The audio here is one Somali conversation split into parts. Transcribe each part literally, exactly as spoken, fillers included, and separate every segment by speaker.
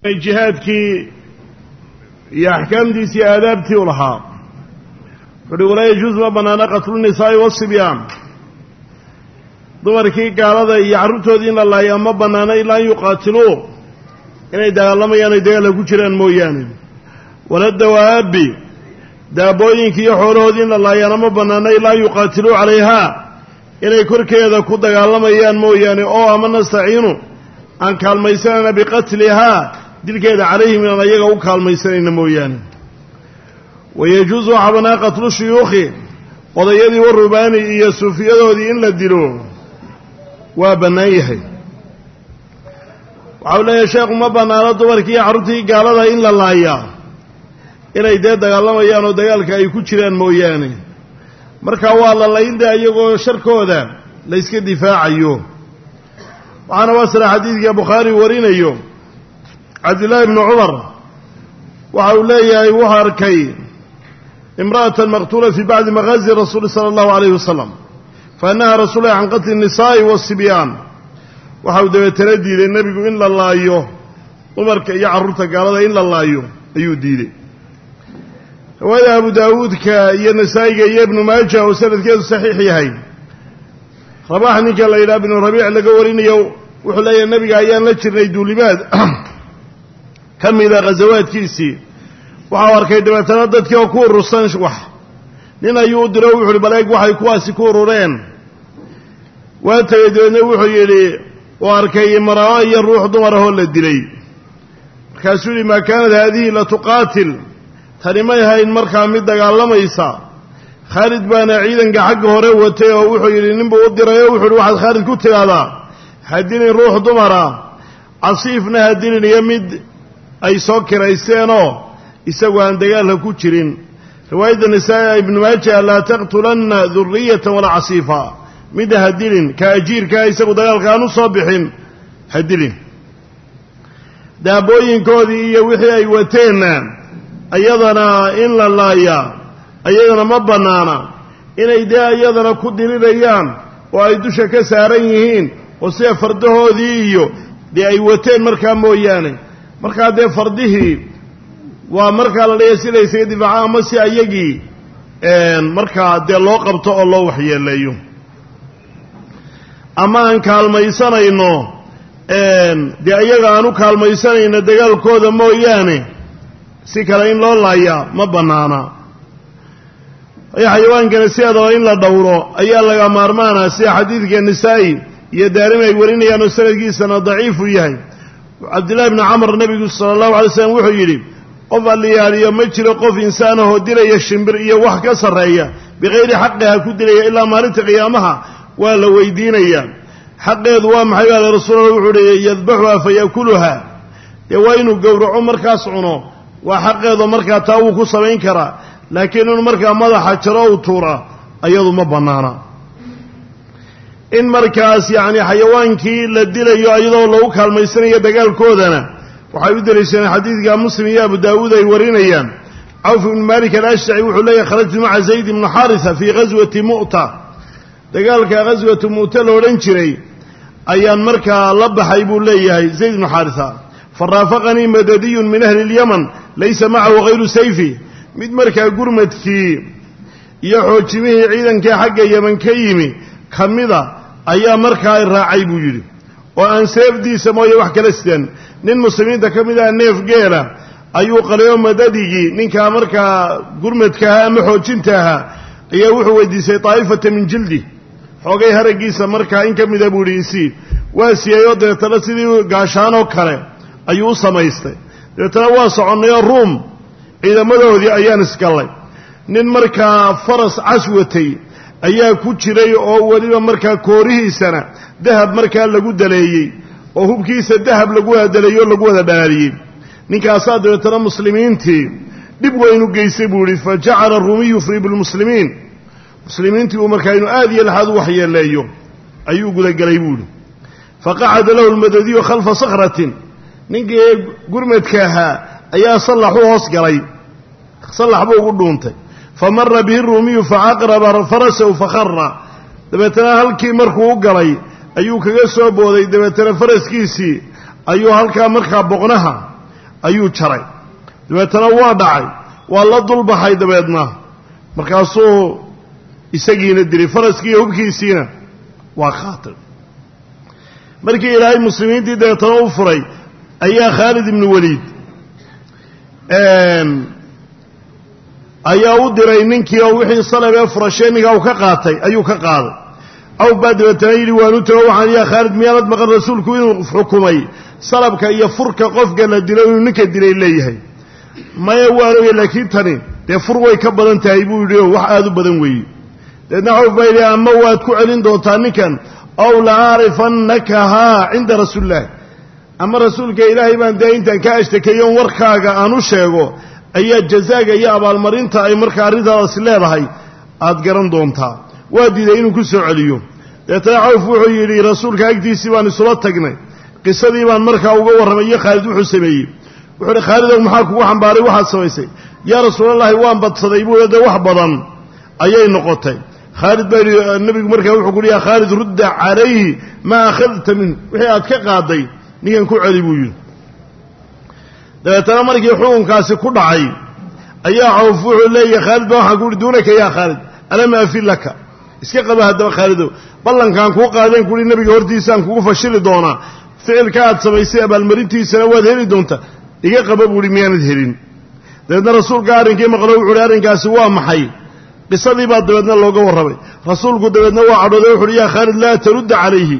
Speaker 1: jihaadkii iyo axkaamtiisii iyo aadaabtii u lahaa wuxuuhi walaa yajuusu ma bannaana qatlunisaa'i waasibyaan dumarkii gaalada iyo carruurtoodii in la laayaa ma bannaana ilaa an yuqaatiluu inay dagaalamayaan ay dagaalla ku jiraan mooyaane wala dawaabi daabooyinkii iyo xoolahoodii in la laayaana ma bannaana ilaa an yuqaatiluu calayhaa inay korkeeda ku dagaalamayaan mooyaane oo ama nastaciinu aan kaalmaysanayna biqatlihaa dilkeeda calayhim inaan ayaga u kaalmaysanayna mooyaane wayajuusu waxaa bannaan qatlu shuyuukhi odayadii warubaani iyo suufiyadoodii in la dilo waa bannaan yahay waxau leeyahay sheekhu ma bannaano dumarkii iyo carruurtii gaalada in la laayaa inay dee dagaalamayaan oo dagaalka ay ku jiraan mooyaane markaa waa la laynda iyagoo sharkooda la yska difaacayo waxaana wasila xadiidka bukhaari warinayo cabdillaahi ibnu cumar waxa uu leeyahay wuxuu arkay imra'atan maqtuula fii bacdi maghaazi rasuuli sala allahu alayhi wasalam faanaha rasuulahi can qatli nisaa'i waasibyaan waxa uu dabeetana diiday nebigu in la laayo dumarka iyo carruurta gaalada in la laayo ayuu diiday riwaayada abu daawuudka iyo nasaa'iga iyo ibnu maaja oo sanadkeedu saxiix yahay rabaax ninka la yidhaha binu rabiic laga warinayo wuxuu leeyahay nebiga ayaan la jirnay duulimaad ka mida ghasawaadkiisii waxau arkay dabeetana dadkii oo ku urursan wax nin ayuu u diro wuxu uhi baleeg waxay kuwaasi ku urureen waa tegey dabeedna wuxuu yidhi uu arkay imra'o iyo ruux dumar ahoo la dilay markaasuu yidhi maa kaanat haadihi latuqaatil tani may hayn markaa mid dagaalamaysa khaalid baana ciidanka xagga hore watay oo wuxuu yidhi ninbuu u diray oo wuxu uhi waxaad khaalid ku tidhaahdaa hadilin ruux dumara casiifna hadilin iyo mid ay soo kiraysteenoo isagu aan dagaalka ku jirin riwaayadda nisaa ibnu maaja laa taqtulanna duriyatan walaa casiifa midda hadilin ka ajiirkaa isagu dagaalka aan u soo bixin hadilin daabooyinkoodii iyo wixii ay wateenna iyadana in la laayaa iyadana ma bannaana inay dee iyadana ku dirirayaan oo ay dusha ka saaran yihiin oo sida fardahoodii iyo dee ay wateen markaa mooyaane markaa dee fardihii waa markaa la leeyahay si la ysaga difaaca ama si ayagii markaa dee loo qabto oo loo waxyeeleeyo ama aan kaalmaysanayno dee ayaga aan u kaalmaysanayno dagaalkooda mooyaane si kale in loo laayaa ma bannaana xayawaankana sideedaba in la dhowro ayaa laga maarmaana sida xadiidka nisaa'i iyo daarimi ay warinayaan oo sanadkiisana daciifu yahay cabdillahi bni camr nebigu sala allahu alay slam wuxuu yidhi qof alliyaaliyo ma jiro qof insaanahoo dilaya shimbir iyo wax ka sarreeya bikayri xaqiha ku dilaya ilaa maalinta qiyaamaha waa la weydiinayaa xaqeedu waa maxay baale rasuulallah wuxuu uhi yadbaxuha fa yaakuluha dee waa inuu gowraco markaas cuno waa xaqeedo markaa taa wuu ku samayn karaa laakiin inuu markaa madaxa jaro u tuura ayadu ma bannaana in markaas yacni xayawaankii la dilayo iyadoo lagu kaalmaysanayo dagaalkoodana waxay u deliishadeen xadiidka muslim iyo abu daawuud ay warinayaan cawf ibnu malik alashtaci wuxuu leeyahy kharajtu maca zayd ibnu xaarisa fii ghaswati mu'ta dagaalka ghaswatu mu'ta la odhan jiray ayaan markaa la baxay buu leeyahay zayd ibnu xaarisa faraafaqanii madadiyun min ahli lyaman laysa macahu hayru sayfi mid markaa gurmadkii iyo xoojimihii ciidankii xagga yeman ka yimi ka mida ayaa markaa raacay buu yidhi oo aan seefdiisa mooye wax kala sidan nin muslimiinta ka mid ah neef geela ayuu qalayo madadigii ninkaa markaa gurmadka ahaa ama xoojinta ahaa ayaa wuxuu weydiisay daa'ifata min jildi xoogay haraggiisa markaa in ka mida buu yidhi isii waa siiyayoo dabeetana sidii gaashaanoo kale ayuu u samaystay dabeetana waa soconnay oo ruum ciidamadoodii ayaan isgallay nin markaa faras cas watay ayaa ku jiray oo weliba markaa koorihiisana dahab markaa lagu daleeyey oo hubkiisa dahab lagu wada daleeyey oo lagu wada dhaaliyey ninkaasaa dabeetana muslimiintii dhib weynu geystay buu ihi fa jacala aruumiyu yufribu lmuslimiin muslimiintii uu markaa inuu aad iyo laxaad u waxyeeleeyo ayuu gudagelay buu ihi faqacada lahu lmadadiyu khalfa sakratin ninkii gurmadka ahaa ayaa sallax u hoos galay sallax buu ugu dhuuntay famara bihi ruumiyu facaqraba farasahu fakhara dabeetana halkii markuu u galay ayuu kaga soo booday dabeetana faraskiisii ayuu halkaa markaa boqnaha ayuu jaray dabeetana waa dhacay waa la dulbaxay dabeedna markaasuu isagiina dilay faraskii hubkiisiina waa qaatay markii ilaahay muslimiintii dabeetana u furay ayaa Khaalid ibn Waliid ayaa u diray ninkii oo wixii salabee furasheenniga uu ka qaatay ayuu ka qaaday aw baa dabeetana yidhi waanu tago waxaan yaa Khaalid miyaanad maqan rasuulku inuu xukumay salabka iyo furka qofka la dilo inuu ninka dilay leeyahay maya waanogay laakiin tani dee fur way ka badan tahay buu yidhi oo wax aad u badan weeye deedna Cawf baa yidhi ama waad ku celin doontaa ninkan aw la aarifannakahaa cinda rasuulillaah ama rasuulka ilaahay baan dee intaan ka ashtakeeyo warkaaga aan u sheego ayaa jazaaga iyo abaalmarinta ay markaa arrintaadaasi leedahay aad garan doontaa waa diiday inuu ku soo celiyo deetana Cawf wuxuu yidhi rasuulka agtiisii baan isula tagnay qisadii baan markaa uga warramay iyo Khaalid wuxuu sameeyey wuxuu yidhi Khaalidow maxaa kugu xambaaray waxaad samaysay yaa rasuulallaahi waan badsaday buu yidhi wax badan ayay noqotay Khaalid baa yidhi nabigu markaa wuxuu ku yidhi yaa Khaalid rudda calayhi maa akhadta minhu wixii aad ka qaaday ninkan ku celi buu yidhi dabeetana markii xukunkaasi ku dhacay ayaa Cawf wuxuu leeyahay Khaalid baa waxaan ku yidhi duunaka yaa Khaalid alam afil laka iska qaba haddaba Khaalidow ballankaan kuu qaadeen ku yidhi nabiga hortiisaan kugu fashili doonaa ficilka aad samaysay abaalmarintiisana waad heli doontaa iga qaba buu yidhi miyaanad helin dabeedna rasuulka arrinkii maqlo wuxuu yidhi arrinkaasi waa maxay qisadii baa dabeedna looga warramay rasuulku dabeedna waa cadhooday wuxu uhi yaa Khaalid laa tarudda calayhi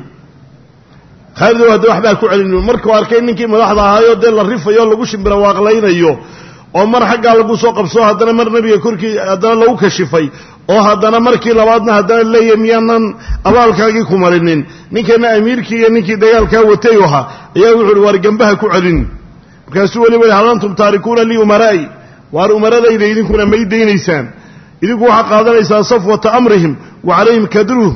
Speaker 1: Khaalid hadda waxbaa ku celin markuu arkay ninkii madaxda ahaayo dee la rifayo lagu shimbira waaqlaynayo oo mar xaggaa lagu soo qabso haddana mar nabiga korkii haddana lagu kashifay oo haddana markii labaadna haddana leeyahay miyaanan abaalkaagii ku marinin ninkana amiirkii iyo ninkii dagaalkaa watay ahaa ayaa wuxuu uhi waar gambaha ku celin markaasuu weliba hal antum taarikuuna lii umaraa'i waar umaradayda idinkuna may daynaysaan idinku waxaa qaadanaysaa safwata amrihim wa calayhim kadruh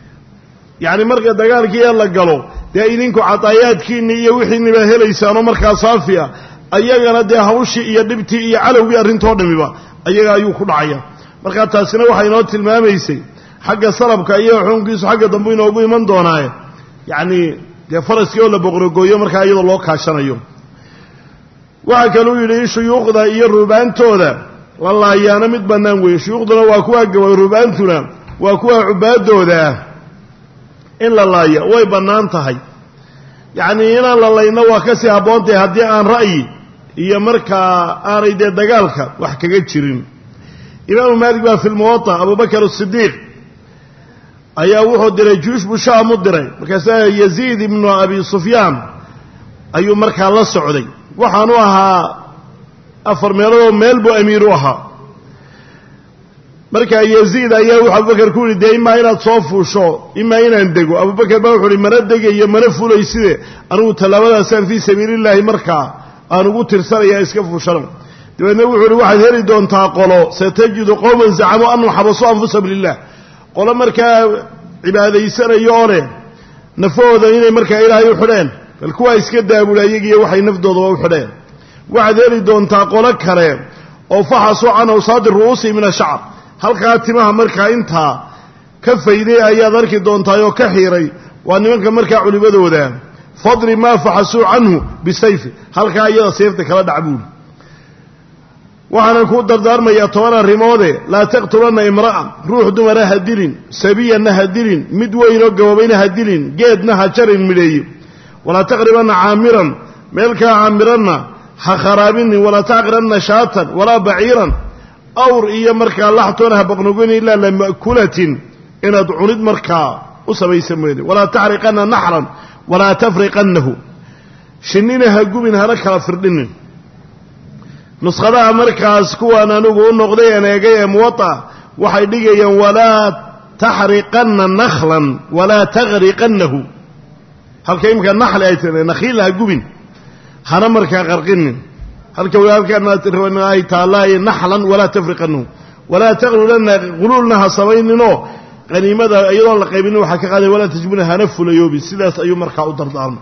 Speaker 1: yacni marka dagaalkii ee la galo dee idinku cadaayaadkiinni iyo wixiinniba helaysaanoo markaa saafi ah ayagana dee hawshii iyo dhibtii iyo calowgii arrintoo dhamiba ayaga ayuu ku dhacaya markaa taasina waxay inoo tilmaamaysay xagga salabka iyo xukunkiisu xagga dambe inoogu iman doonaaye yacni dee faraskii oo la boqorogooyo markaa iyadoo loo kaashanayo waxaa kaluu yidhi in shuyuukhda iyo ruubaantooda la laayaano mid bannaan weeye shuyuukhduna waa kuwa gabay ruubaantuna waa kuwa cubaadooda ah in la laaya way bannaan tahay yacnii inaan la layno waa ka sii habboontahay haddii aan ra'yi iyo markaa aanay dee dagaalka wax kaga jirin imaamu maalik baa fi lmuwata abubakar asidiiq ayaa wuxuu diray juush buu shaam u diray markaasaa yaziid ibnu abi sufyaan ayuu markaa la socday waxaanu ahaa afar meeloodoo meel buu amiir u ahaa markaa yaziid ayaa wuxuu abubakar ku yidhi dee imaa inaad soo fuusho imaa inaan dego abubakar baa wuxuu uhi mana degayo mana fulayside anigu tallaabadaasaan fii sabiilillaahi markaa aan ugu tirsanaya iska fuushano dabeedna wuxuu uhi waxaad heli doontaa qolo satajidu qowman zacamuu annahum xabasuu anfusahum lilah qolo markaa cibaadaysanayo oo leh nafahooda inay markaa ilaahay u xidheen bal kuwaa iska daabula iyagiiyo waxay nafdoodaba u xidheen waxaad heli doontaa qolo kale oo faxasuu can awsaadi ru'uusihi min ashacr halkaa timaha markaa intaa ka fayday ayaad arki doontaay oo ka xiiray waa nimanka markaa culimadooda fadri maa faxasuu canhu bisayfi halkaa iyada seefta kala dhac buuli waxaanan kuu dardaarmayaa toban arrimoode laa taqtulanna imra'a ruux dumara ha dilin sabiyanna ha dilin mid weynoo gabobayna ha dilin geedna ha jarin midheeye walaa taqribanna caamiran meelkaa caamiranna ha kharaabinin walaa tacqiranna shaatan walaa baciiran awr iyo markaa laxtoona ha baqnugin ilaa lama'kulatin inaad cunid markaa u samaysa mooyane walaa taxriqanna naxran walaa tafriqannahu shinnina ha gubin hana kala firdhinin nuskhadaha markaas kuwaan anigu u noqday aan eegay ee muwata waxay dhigayaan walaa taxriqanna nakhlan walaa taqriqannahu halka imika naxli ay tiri nakhiil ha gubin hana markaa qarqinin halka halkaan ay taallaaye naxlan walaa tafriqannahu walaa taqlulanna quluulna ha samayninoo qaniimada iyadoon la qaybinin waxaa ka qaaday walaa tajbuna hana fulayoobin sidaas ayuu markaa u dardaarmay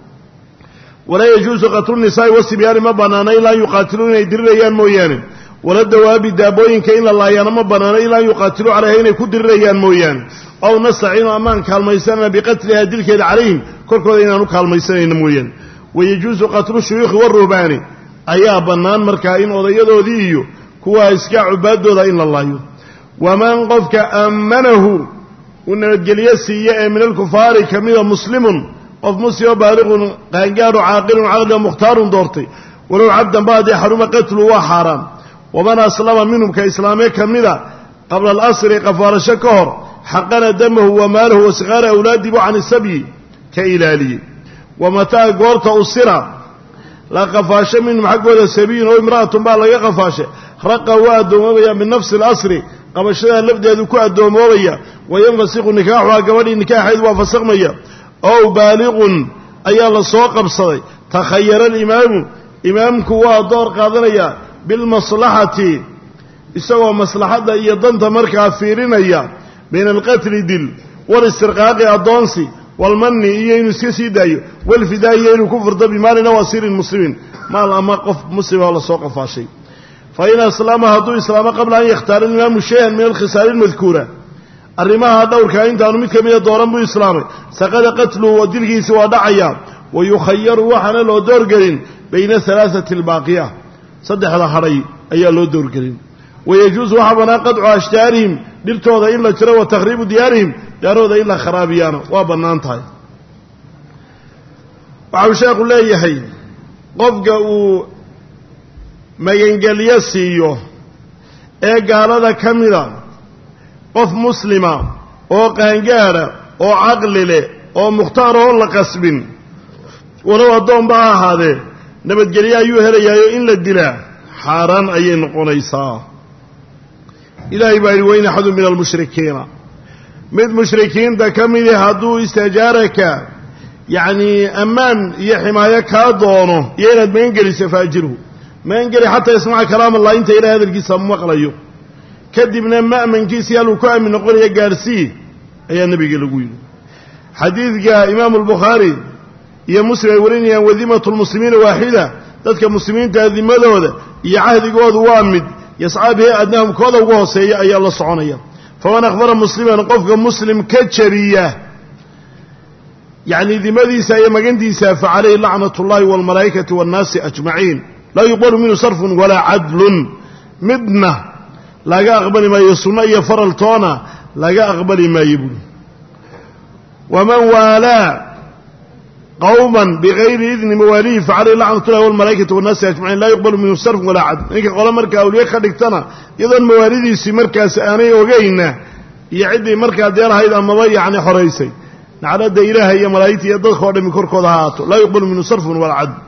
Speaker 1: walaa yajuusu qatlu nisaa'i wasibyaani ma bannaana ilaa an yuqaatiluu inay dirirayaan mooyaane wala dawaabi daabooyinka in la laayaana ma bannaana ilaa an yuqaatiluu calayha inay ku dirirayaan mooyaane ow nastaciinu amaan kaalmaysanana biqatlihaa dilkeeda calayhim korkooda inaan u kaalmaysanayna mooyaane wayajuusu qatlu shuyuukhi waruhbaani ayaa bannaan markaa in odayadoodii iyo kuwa iska cubaadooda in la laayo waman qofka ammanahu uu nabadgelyo siiye ee min alkufaari ka mida muslimun qof muslimo baaliqun qaangaadhu caaqilun caqliga mukhtaarun doortay walow cabdan ba haddii xaruma qatlu waa xaaraan waman aslama minhum ka islaamee ka mida qabla alasri qafaalasho ka hor xaqana damahu wa maalahu wa siqaara awlaadibu can isabyi ka ilaaliyey wamataa goorta usira la qafaasho minhum xaggooda sabiyun oo imra'atun baa laga qafaashay raqa waa addoomoobaya min nafsi alasri qabashadaa lafdeedu ku addoomoobaya wayanfasiqu nikaaxuhaa gabadhii nikaaxeedu waa fasakmaya ow baaliqun ayaa la soo qabsaday takhayara alimaamu imaamku waa door qaadanaya bilmaslaxati isagoo maslaxadda iyo danta markaa fiirinaya bayna alqatli dil walistirqaaqi addoonsi walmanni iyo inuu iska sii daayo walfidaa iyo inuu ku furdo bimaalin aw asiirin muslimin maal ama qof muslima oo lasoo qafaashay fain aslama hadduu islaamo qabla an yakhtaara alimaamu shay-an min alkhisaali almadkuura arrimaha dhowrkaa intaanu mid ka mida dooran buu islaamay saqada qatluhu oo dilkiisi waa dhacaya wayukhayaru waxaana loo doorgelin bayna halaaثati albaaqiya saddexda hadhay ayaa loo doorgelin wayajuusu waxaa bannaan qadcu ashjaarihim dhirtooda in la jiro wa takhriibu diyaarihim daarooda in la kharaabiyaana waa bannaan tahay waxau sheekhu leeyahay qofka uu magangelyo siiyo ee gaalada ka mida qof muslima oo qaangaadha oo caqli leh oo mukhtaar oo la qasbin walow addoonba ha ahaadee nabadgelyo ayuu helayaayo in la dilaa xaaraan ayay noqonaysaa ilaahay baa yidhi wain axadu min almushrikiina mid mushrikiinta ka midi hadduu istajaaraka yacnii ammaan iyo ximaayo kaa doono iyo inaad magangeliso faajirhu magangeli xataa yasmaca kalaam allah inta ilahay hadalkiisa maqlayo kadibna ma'mankiisii haluu ku aamin noqonaya gaadhsii ayaa nebiga lagu yidhi xadiidka imaamu albukhaari iyo muslim ay warinayaan wadimatu lmuslimiina waaxida dadka muslimiinta dimadooda iyo cahdigoodu waa mid yascaa bihi adnahum kooda ugu hooseeya ayaa la soconaya faman akhbara musliman qofka muslim ka jariya yacni dimadiisa iyo magantiisa fa calayhi lacnat ullahi waalmalaa'ikati waannaasi ajmaciin laa yuqbalu minhu sarfun walaa cadlun midna laga aqbali maayo sunno iyo faraltoona laga aqbali maayo buuri waman waalaa qawman bigayri idni mawaalihi facalayhi lacnatullahi walmalaa'ikati wannaasi ajmaciin laa yuqbalu minhu sarfun walaa cadl ninka qole markaa awliye ka dhigtana iyadoon mawaalidiisii markaas aanay ogayna iyo ciddii markaa deelahayd amaba yacni xoraysay nacladda ilaaha iyo malaa'igta iyo dadka o dhami korkooda ha ahaato laa yuqbalu minhu sarfun walaa cadl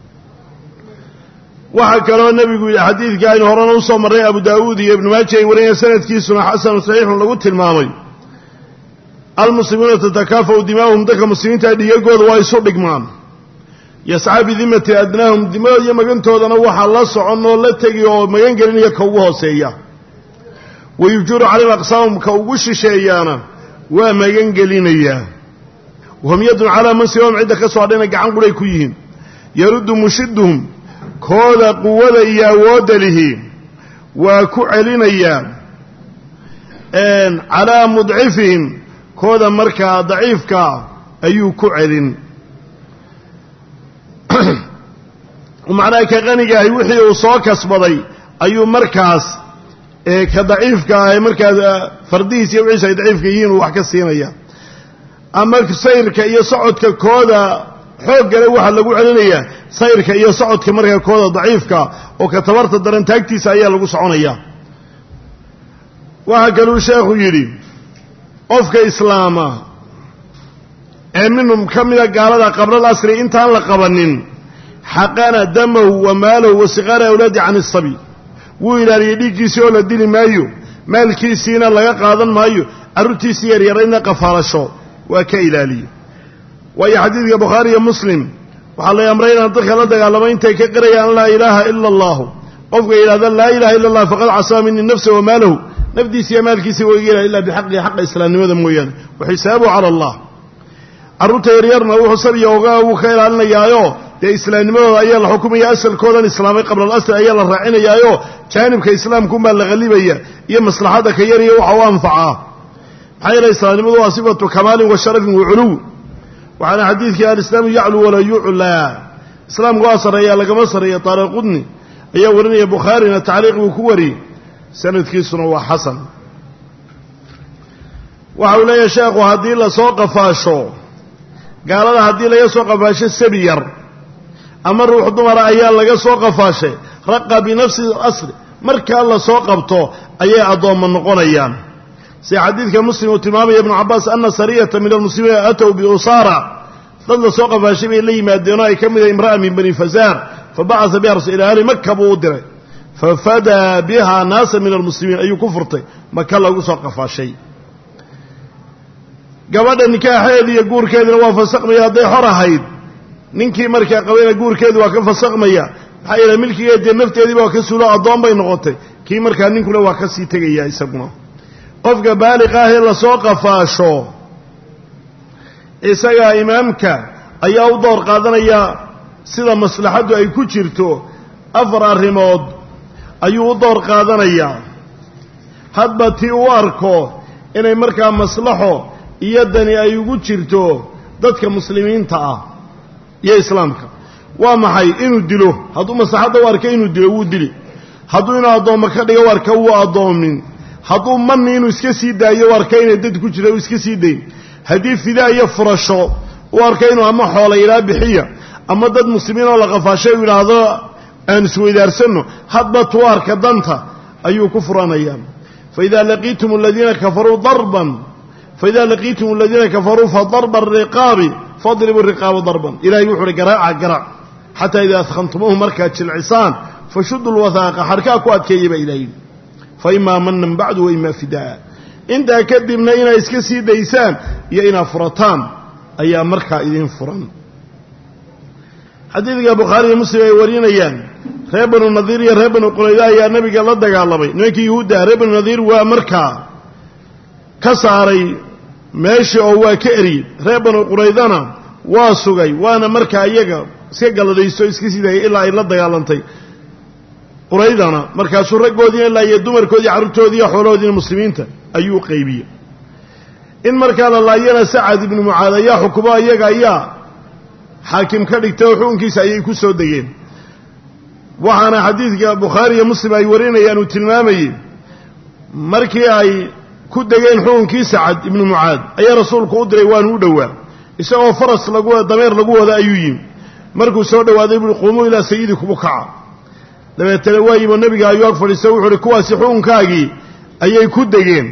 Speaker 1: waxaa kaloo nebigu yidhi xadiidka aynu horena usoo marray abu daawuud iyo ibnu maaja ay warinayan sanadkiisuna xasanu saxiixun lagu tilmaamay almuslimuuna tatakaafau dimaa'uhum dadka muslimiinta dhigagooda waa isu dhigmaan yascaa bidimati adnaahum dimadooda iyo magantoodana waxaa la socon oo la tegi oo magan gelinaya ka ugu hooseeya wayujuru calayhim aqsaamum ka ugu shisheeyaana waa magan gelinayaa wahum yadun calaa man siwahum cidda ka soo hadhayna gacan quray ku yihiin yaruddu mushiduhum kooda quwada iyo awoodda lihi waa ku celinayaa calaa mudcifihim kooda markaa daciifkaa ayuu ku celin macnaha ka qanigaahay wixii uu soo kasbaday ayuu markaas ka daciifka ah ee markaas fardihiis iyo wixiisa ay daciifka yihiin uu wax ka siinaya ama sayrka iyo socodka kooda xooggale waxaa lagu celinayaa sayrka iyo socodka markaa kooda daciifka oo ka tabarta daran taagtiisa ayaa lagu soconaya waxaa kaluu sheekhu yidhi qofka islaama ee minhum ka mida gaalada qablal asri intaan la qabanin xaqana damahu wa maalahu wa siqaara awlaadi can isabi wuu ilaaliyey dhiiggiisii oo la dili maayo maalkiisiina laga qaadan maayo carruurtiisii yaryarayna qafaalasho waa ka ilaaliye waayo xadiidka bukhaari iyo muslim waxaa lay amray inaan dadka la dagaalamo intay ka qirayaan laa ilaaha ila allahu qofka yidhahda laa ilaha illa allah faqad casaa minii nafsa wa maalahu nafdiisa iyo maalkiisa waa iga ilaha illa bixaqii xaqa islaamnimada mooyaane wa xisaabuhu cala allah carruurta yaryarna wuxuu sabiya oga wuu ka ilaalinayaayo dee islaamnimadooda ayaa la xukumaya asalkoodan islaamay qabla alasl ayaa la raacinayaayo jaanibka islaamkuunbaa la qallibaya iyo maslaxadda ka yariya waxa u anfacaa maxaa yeele islaamnimadu waa sifatu kamaalin wa sharafin wa culuw waxaana xadiidkii alislaamu yaclu walaa yuclaa islaamku waa sarreeyaa lagama sarreeya taariqudni ayaa warinaya bukhaarina tacliiq buu ku wariyey sanadkiisuna waa xasan waxa uu leeyahay sheekhu haddii lasoo qafaasho gaalada haddii laga soo qafaasho sabi yar ama ruux dumara ayaa laga soo qafaashay raqa binafsi asri markaa lasoo qabto ayay addoommo noqonayaan sida xadiidka muslim uu tilmaamaya ibnu cabbaas ana sariyata min almuslimiina atow biusaara dad lasoo qafaashay bay la yimaadeenoo ay ka mid ahay imra'a min bani fasaar fabacasa biha rasul ila ahli maka buu u diray fafadaa biha naasa min almuslimiin ayuu ku furtay maka lagu soo qafaashay gabadha nikaaxeeda iyo guurkeedina waa fasaqmaya hadday xor ahayd ninkii markaa qabayna guurkeedu waa ka fasaqmaya maxaa yeele milkigeediiyo nafteediiba waa ka suulo addoon bay noqotay kii markaa ninkuna waa ka sii tegaya isaguna qofka baaliq ah ee lasoo qafaasho isagaa imaamka ayaa u door qaadanaya sida maslaxaddu ay ku jirto afar arrimood ayuu u door qaadanayaa hadba tii u arko inay markaa maslaxo iyo dani ay ugu jirto dadka muslimiinta ah iyo islaamka waa maxay inuu dilo hadduu maslaxadda u arka inuu dilo wuu dili hadduu inuu addoommo ka dhigo u arka wuu addoomin hadduu manni inuu iska sii daayo u arka inay dad ku jira uu iska sii dayn haddii fidaa iyo furasho u arka inuu ama xoola ilaa bixiya ama dad muslimiin oo la qafaashay u yidhaahdo aan isweydaarsanno hadba tuu arka danta ayuu ku furanayaa faidaa laqiitum aladiina kafaruu darban faidaa laqiitum aladiina kafaruu fadarba ariqaabi fadribuu riqaaba darban ilahay wuxu uhi garaaca garaac xataa idaa adkhantumuuhu markaad jilcisaan fashudu lwathaaqa xarkaa ku adkeeya baa ilahay fa imaa manan bacdu wa imaa fidaa intaa kadibna inaad iska sii daysaan iyo inaad furataan ayaa markaa idin furan xadiidka bukhaari iyo muslim ay warinayaan reer banu nadiir iyo reer banu qurayda ayaa nabiga la dagaalamay nimankii yuhuudda reer banu nadiir waa markaa ka saaray meeshii oo waa ka eriyey reer banu quraydana waa sugay waana markaa iyaga iska galladayso iska sii daayay ilaa ay la dagaalantay quraydana markaasuu raggoodiina ilaa iyo dumarkoodii carruurtoodii iyo xoolahoodiina muslimiinta ayuu qaybiyey in markaa la laayana sacad ibnu mucaad ayaa xukumo iyaga ayaa xaakim ka dhigtay oo xukunkiisa ayay ku soo degeen waxaana xadiidka bukhaari iyo muslim ay warinayaan uu tilmaamayey markii ay ku degeen xukunkii sacad ibnu mucaad ayaa rasuulku u diray waanu u dhowaa isagoo faras lagu dameer lagu wada ayuu yimi markuu soo dhowaaday buui quumuu ilaa sayidikum u kaca dabeetana waa yimo nebiga ayuu ag fadhiistay wuxu uhi kuwaasi xukunkaagii ayay ku degeen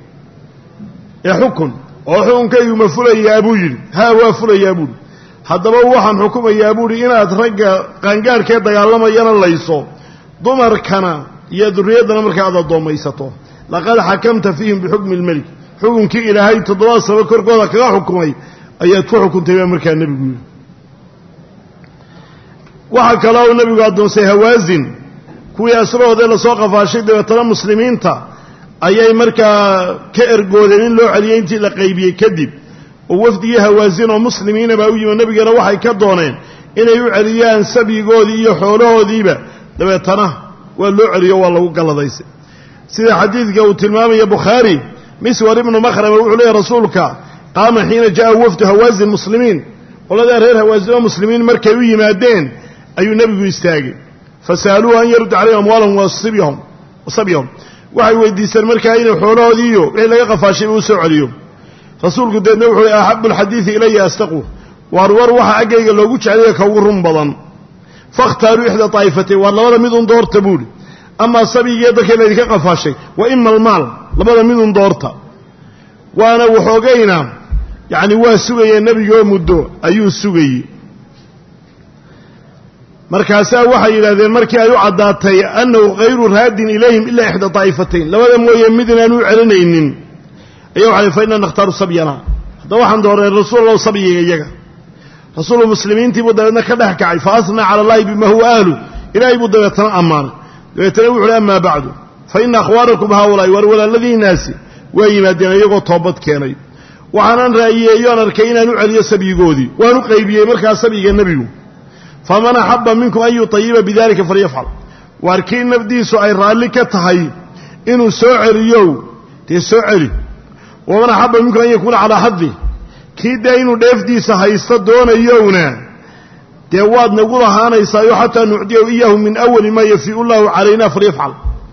Speaker 1: ee xukun oo xukunkaygu ma fulayaa buu yidhi haa waa fulayaa buuhi haddaba waxaan xukumayaa buuhi inaad ragga qaangaarhkee dagaalamayana layso dumarkana iyo durriyaddana markaa aad addoommaysato laqad xakamta fiihim bixukmi lmelik xukunkii ilaahay toddobaad sano korkooda kaga xukumay ayaad ku xukuntay baa markaa nebigu yidhi waxaa kaloo uu nebigu addoonsay hawaasin kuwii asrahoodee lasoo qafaashay dabeetana muslimiinta ayay markaa ka ergoodeen in loo celiyey intii la qaybiyey kadib oo wafdigii hawaasin oo muslimiina baa u yimi nebigana waxay ka dooneen inay u celiyaan sabyigoodii iyo xoolahoodiiba dabeetana waa loo celiyo waa lagu galladaysay sida xadiidka uu tilmaamaya bukhaari miswar ibnu makhrama wuxuu leeyahy rasuulka qaama xiina jaa wafdu hawaasin muslimiin qoladaa reer hawaasin oo muslimiin markay u yimaadeen ayuu nebigu istaagay fasa'aluuhu an yarudda calayhim amwaalahum wasabyahum wasabyahum waxay weydiisteen markaa inuu xoolahoodii iyo wixii laga qafaashay uu soo celiyo rasuulku deedna wuxuu yihi axabu alxadiidi ilaya astaqu waar war waxa aggayga loogu jeclaya ka ugu run badan fakhtaaruu ixda taa'ifatayn waar labada mid un doorta buuhi amaa sabyigiiyo dadka laydinka qafaashay wa ima almaal labada mid un doorta waana waxoogayna yacni waa sugayee nebigoo muddo ayuu sugayey markaasaa waxay yidhahdeen markii ay u caddaatay annahu hayru raadin ilayhim ilaa ixda taa'ifatayn labada mooye mid inaan u celinaynin ayaa waxay fa inna nakhtaaru sabyana haddaba waxaan doornay rasuulallahu sabyiga iyaga rasuulu muslimiintii buu dabeedna ka dhex kacay fa asnaa cala allahi bima huwa ahlu ilaahay buu dabeetana ammaanay dabeetana wuxu uhi amaa bacdu fa inna akhwaanakum haulaai waar walaaladiinaasi waa yimaadeen iyagoo toobad keenay waxaanan raa'iyeeyoon arkay inaan u celiyo sabyigoodii waan u qaybiyey markaa sabyiga nebigu faman axaba minkum an yutayiba bidalika falyafcal waar kii nafdiisu ay raalli ka tahay inuu soo celiyow dee soo celi waman axaba minkum an yakuuna calaa xadi kii dee inuu dheefdiisa haysto doonayowna dee waad nagu lahaanaysaayo xataa nucdiyahu iyaahu min awali maa yafiiu llahu calaynaa falyafcal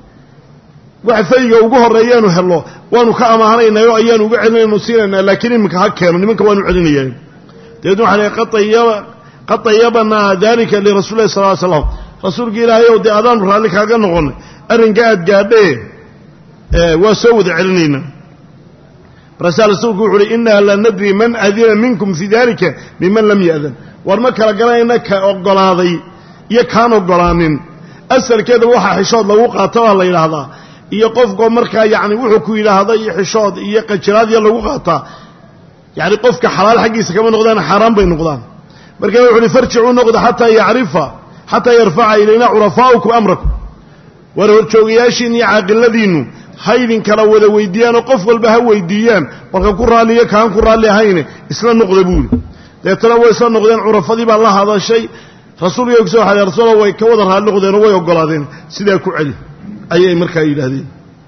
Speaker 1: wax fayga ugu horreeyaanu hello waanu ka amaahanaynaayo ayaanu uga celinaynu siinaynaa laakiin iminka ha keeno nimanka waanu celinayaan dabeedna waxaa leey qad tayabanaa dalika lirasuuli llahi sal ly slam rasuulka ilaahay ow dee adaanu raalli kaaga noqonnay arrinka aad gaadhee waa soo wada celinaynaa markaasaa rasuulku wuxu uhi innaa la nadri man adina minkum fii dalika miman lam ya'dan war ma kala garanayna ka oggolaaday iyo kaan oggolaanin asalkeeda waxaa xishood lagu qaata baa la yidhaahdaa iyo qofkoo markaa yacni wuxuu ku yidhaahda iyo xishood iyo qajiraadya lagu qaataa yacni qofka xalaal xaggiisa kama noqdaan xaaraan bay noqdaan markaa wuxu uhi farjicuu noqda xataa yacrifa xataa yarfaca ilayna curafaa'ukum amrakum war horjoogayaashiin iyo caaqiladiinnu ha idin kala wada weydiiyaanoo qof walba ha weydiiyaan marka ku raalliyo kaan ku raalli ahayne isla noqda buuli deetana way isla noqdeen curafadii baa la hadashay rasuulka kusoo waxay rasuula way ka wada raalli noqdeen way oggolaadeen sidaa ku celi ayay markaa yidhaahdeen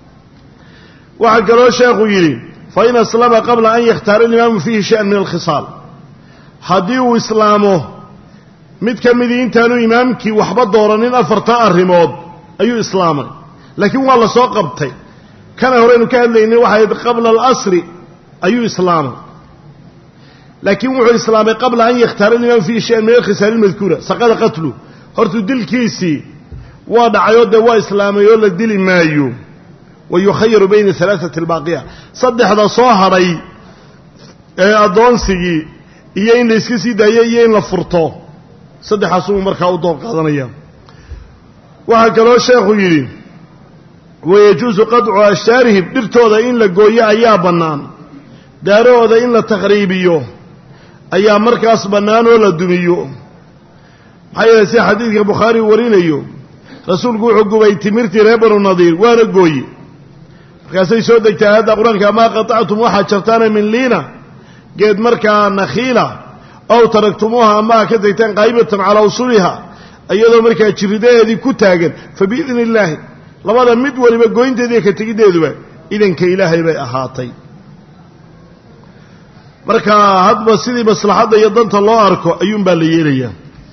Speaker 1: waxaa kaloo sheekhu yidhi fa in aslama qabla an yakhtaara alimaamu fiihi shay-an min alkhisaal haddii uu islaamo mid ka midii intaanu imaamkii waxba dooranin afartan arrimood ayuu islaamay laakiin waa la soo qabtay kana horeynu ka hadlaynay waxayd qabla alasri ayuu islaamay laakiin wuxuu islaamay qabla an yakhtaara alimaam fiihi shay-an min alkhisaali almadkuura saqada qatlu hortuu dilkiisii waa dhacayoo dee waa islaamay oo la dili maayo wa yukhayaru bayna alaaati albaaqiya saddexda soo hadhay ee addoonsigii iyo in la iska sii daayo iyo in la furto saddexaasuu markaa u door qaadanaya waxaa kaloo sheekhu yidhi wayajuusu qadcu ashtaarihim dhirtooda in la gooyo ayaa bannaan daarahooda in la takhriibiyo ayaa markaas bannaan oo la dumiyo maxaa yeelay sida xadiidka bukhaari warinayo rasuulku wuxuu gubay timirtii reer banu nadiir waana gooye markaasay soo degtay aayadda qur-aanka amaa qatactum waxaad jartaana min liina geed markaa nakhiila ow taraktumuuha amaa ka tegtaan qaa'imatan calaa usuliha iyadoo markaa jiridaheedii ku taagan fa biidni illaahi labada mid waliba goynteediiyo ka tegiddeeduba idanka ilaahay bay ahaatay marka hadba sidii maslaxadda iyo danta loo arko ayuunbaa la yeelayaa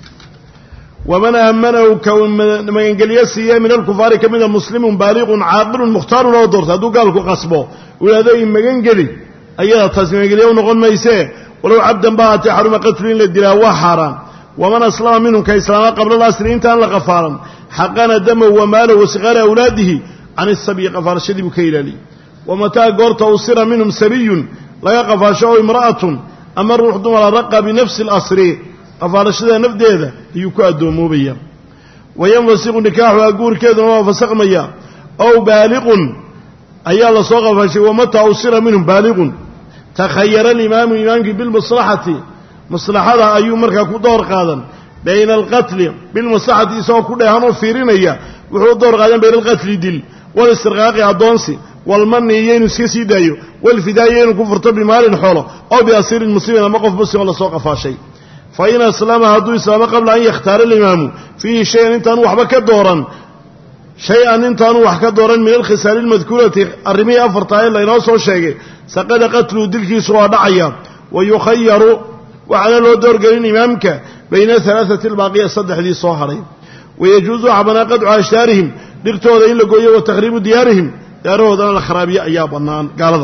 Speaker 1: waman aamanahu ka magangelyo siiye min alkufaari ka mida muslimun baaliqun caaqilun mukhtaarun oo doorta hadduu gaalku qasbo uu yidhahdo i magangeli ayada taas magangelyo u noqon maysee walow cabdan ba haatee xaruma qatlu in la dilaa waa xaaraan waman aslama minhum ka islaama qabla alasri intaan la qafaalan xaqana damahu wamaalahu wasikaara awlaadihi can isabyi qafaarashadii buu ka ilaaliyey wamataa goorta usira minhum sabiyun laga qafaasho oo imra'atun ama ruux dumara raqa binafsi alasri qafaarashada nafdeeda ayuu ku addoomoobaya wayanfasiqu nikaaxuha guurkeeduna waa fasakmaya ow baaliqun ayaa la soo qafaashay wamataa usira minhum baaliqun takhayara alimaamu imaamkii bilmaslaxati maslaxada ayuu markaa ku door qaadan bayna alqatli bilmaslaxati isagoo ku dheehanoo fiirinaya wuxuu u door qaadan bayna alqatli dil walistirqaaqi addoonsi walmani iyo inuu iska sii daayo walfidaayo inuu ku furto bimaalin xoolo ow biasiirin muslimin ama qof muslimoo lasoo qafaashay fa in aslama hadduu islaamo qabla an yakhtaara alimaamu fiihi shay-an intaanu waxba ka dooran shay-an intaanu wax ka dooran min alkhisaali almadkuurati arrimihii afartaa ee laynoo soo sheegay saqada qatluhu dilkiisu waa dhacaya wa yukhayaru waxaana loo doorgelin imaamka bayna alaaati albaaqiya saddexdii soo hadhay wayajuusu waxaa bannaan qadcu ashtaarihim dhirtooda in la gooyo wa takhriibu diyaarihim daarahoodana la kharaabiyo ayaa bannaan gaalada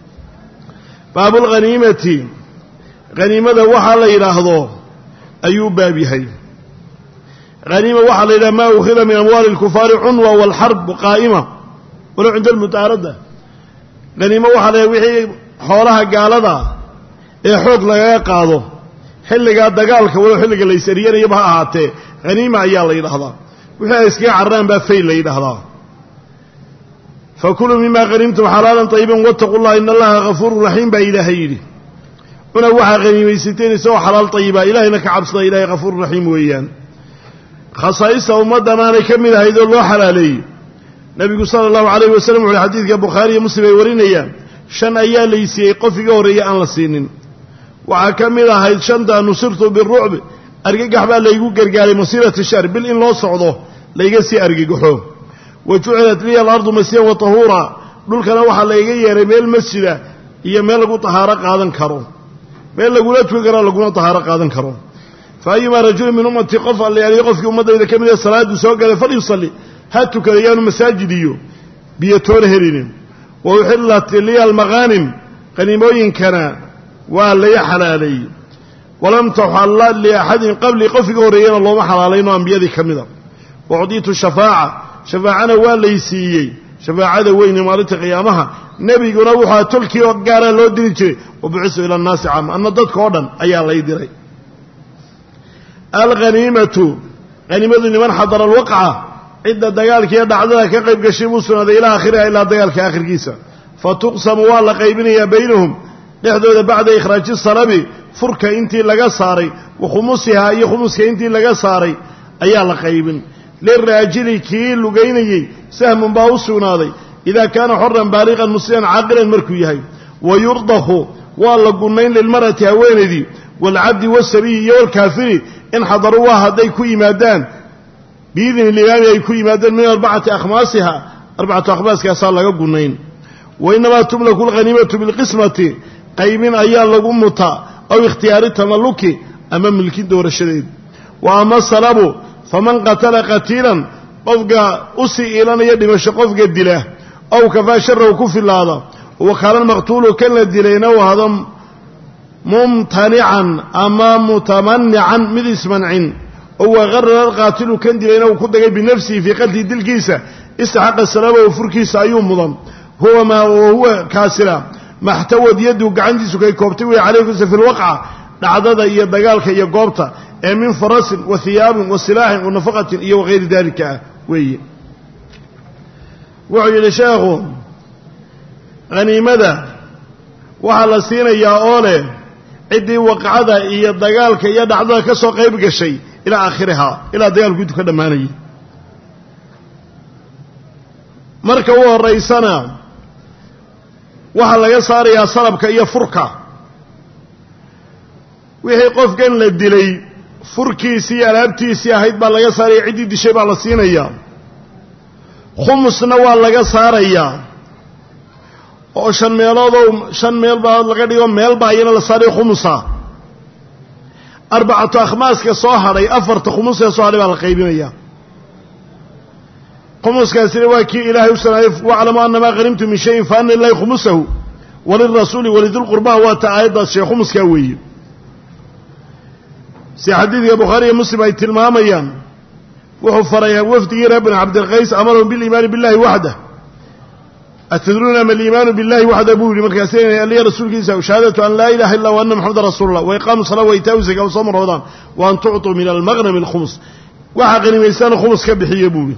Speaker 1: baabulghaniimati haniimada waxaa la yidhaahdo ayuu baab yahay haniima waxaa la yidhaha maa ukhida min amwaali alkufaari cunwa waalxarbu qaa'ima walow cinda almutaaradda haniimo waxaa la yidhaha wixii xoolaha gaalada ee xoog lagaga qaado xilligaa dagaalka walow xilliga la ysariyanayaba ha ahaatee haniima ayaa la yidhaahdaa wixii ay iskaga carraan baa fayl la yidhaahdaa fakuluu mima hanimtum xalaalan tayiban wattaqu llaha ina allaha gafuurun raxiim baa ilaahay yidhi cuna waxaa haniimaysateen isagoo xalaal tayiba ilaahayna ka cabsada ilahay gafuurun raxiim weeyaan khasaa'ista ummaddan aanay ka mid ahayd oo loo xalaaleeyey nebigu sala allahu calayhi wasallam wuxuuhi xadiidka bukhaari iyo muslim ay warinayaan shan ayaa laysiiyey qof iga horreeye aan la siinin waxaa ka mid ahayd shanta nusirtu birucb argagax baa laygu gargaaray masiirati shahr bil in loo socdo layga sii argagaxo wa jucilat liya alardu masjidan wa tahuura dhulkana waxaa layga yeeray meel masjida iyo meel lagu tahaaro qaadan karo meel lagula tukan karo laguna tahaaro qaadan karo فأيما رجل من أمتي قف اللي يعني يقف في أمته إذا كمل الصلاة سوى فليصلي هاتوا كذيان مساجديو بيتون هرين ويحلت لي المغانم قنيموين كان ولا حلالي ولم تحل لأحد قبل قف قوريين الله ما حلالين وأنبياء كمذا وعطيت الشفاعة شفاعنا والليسيي شفاعة وين مالت قيامها نبي يقولوا تلكي وقال له دريجي وبعثوا إلى الناس عام أن ضدك أولا أي الله يدري الغنيمة غنيمة لمن حضر الوقعة عدة دقالك يدع ذلك قيب قشيبوسنا إلى آخرها إلى دقالك آخر كيسا فتقسم والله قيبني بينهم لحدود بعد إخراج الصلب فرك انتي لغا صاري وخمسها أي خمسك انتي لغا صاري أي الله قيبن للراجل كي لغيني سهم باوسونا ذي إذا كان حرا بالغا مسلما عاقلا مركويهي ويرضخ والله قلنين للمرأة هوين ذي والعبد والسبي والكافر إن حضروها هذي كوي مادان بإذن الإمام يكوي مادان من أربعة أخماسها أربعة أخماس كأسال لغا قلنين وإنما تملك الغنيمة بالقسمة قيمين أيال لغمتا أو اختيار التملك أمام ملكين دور الشديد وأما الصلاب فمن قتل قتيلا قفق أسي إلان يدي مش قفق الدلاه أو كفا شر وكف الله وقال المقتول كان الدلين وهذا ممتنعا أما متمنعا مذس منعين هو غرر القاتل كان دلين وكده بنفسه في قتل الدلكيسة استحق السلام وفركيسة أيوم مضم هو ما وهو كاسلا ما احتوت يده وقعندي سكي كوبتوي عليه في الوقعة لعدد إيا دقالك إيا قوبتا من فرس وثياب وسلاح ونفقة إيا وغير ذلك وي وعي لشاغو غنيمة وحال سينا يا أولي عدي وقعدا إيا دقالك إيا دعدا كسو قيبك الشيء إلى آخرها إلى دقالك يدو كدماني مركوا الرئيسنا waxaa laga saarayaa salabka iyo furka wixii qofkan la dilay furkiisii iyo alaabtiisii ahayd baa laga saaraya ciddii dishay baa la siinayaa khumusna waa laga saarayaa oo shan meelood oo shan meel baa laga dhigo meel baa iyana la saaray khumusa arbacatu akhmaaska soo haray afarta khumuska soo haray baa la qaybinayaa خمس كاسر واكي إلهي وسنعيف واعلموا أن ما غنمتم من شيء فأن الله خمسه وللرسول ولذي القربى وتعايد الشيء خمس كاوي سي حديث يا بخاري مسلم أي تلماميان وحفر يا وفدي ابن عبد القيس أمرهم بالإيمان بالله وحده أتدرون ما الإيمان بالله وحده أبوه لمن كاسرين قال لي رسول كيسا وشهادة أن لا إله إلا وأن محمد رسول الله وإقام الصلاة وإيتاء الزكاة وصوم رمضان وأن تعطوا من المغنم الخمس وحقني ميسان خمس كبحي أبوه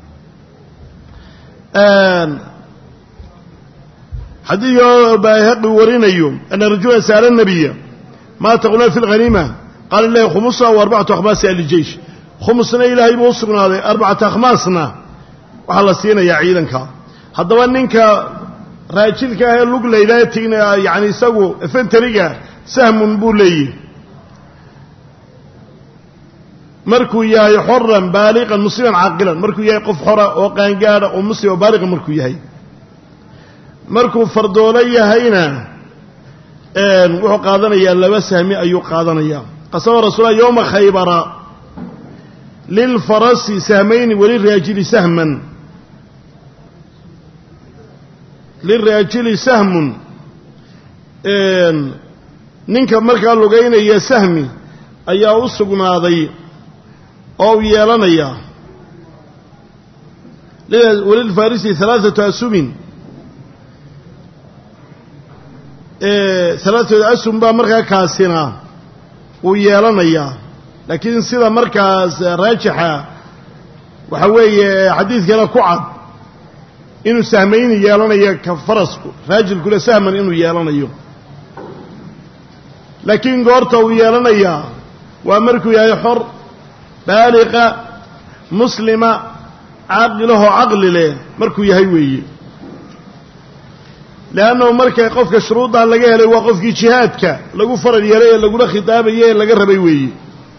Speaker 1: حديث بايهقي ورينيو أن رجولا سأل النبي ما تقولون في الغنيمة قال الله خمسة وأربعة أخماسها للجيش خمسنا إلهي بوصفنا هذه أربعة أخماسنا وحال سينا يا عيدنك هذا وانك راجلك اللوك ليلاتين يعني سووا فانتريقا سهم بولي مركو ياهي حرا بالغا مسلما عاقلا مركو ياهي قف حرا وقانقادا ومسلم وبالغا مركو ياهي مركو فردولي ياهينا وحو قادنا يا لبا سهمي أيو قادنا يا قسم رسول الله يوم خيبر للفرس سهمين وللرجل سهما للرجل سهم نينك مركا لغينا يا سهمي أيا أسقنا ذي أو يلانيا وللفارس ثلاثة أسهم إيه ثلاثة أسهم بمركا كاسنا ويلانيا لكن سيدا مركز راجحة وحوي حديث كان كعب إنه سهمين يلانيا كفرس راجل كل سهما إنه يلانيا لكن قرطة ويلانيا وأمركو يا حر بالغ مسلم عقله عقل له مركو يهوي لأنه مركا قفك شروطها لقاها لو قفك جهادك لقو فرد يليه لقو خطابيه لقو ربيوي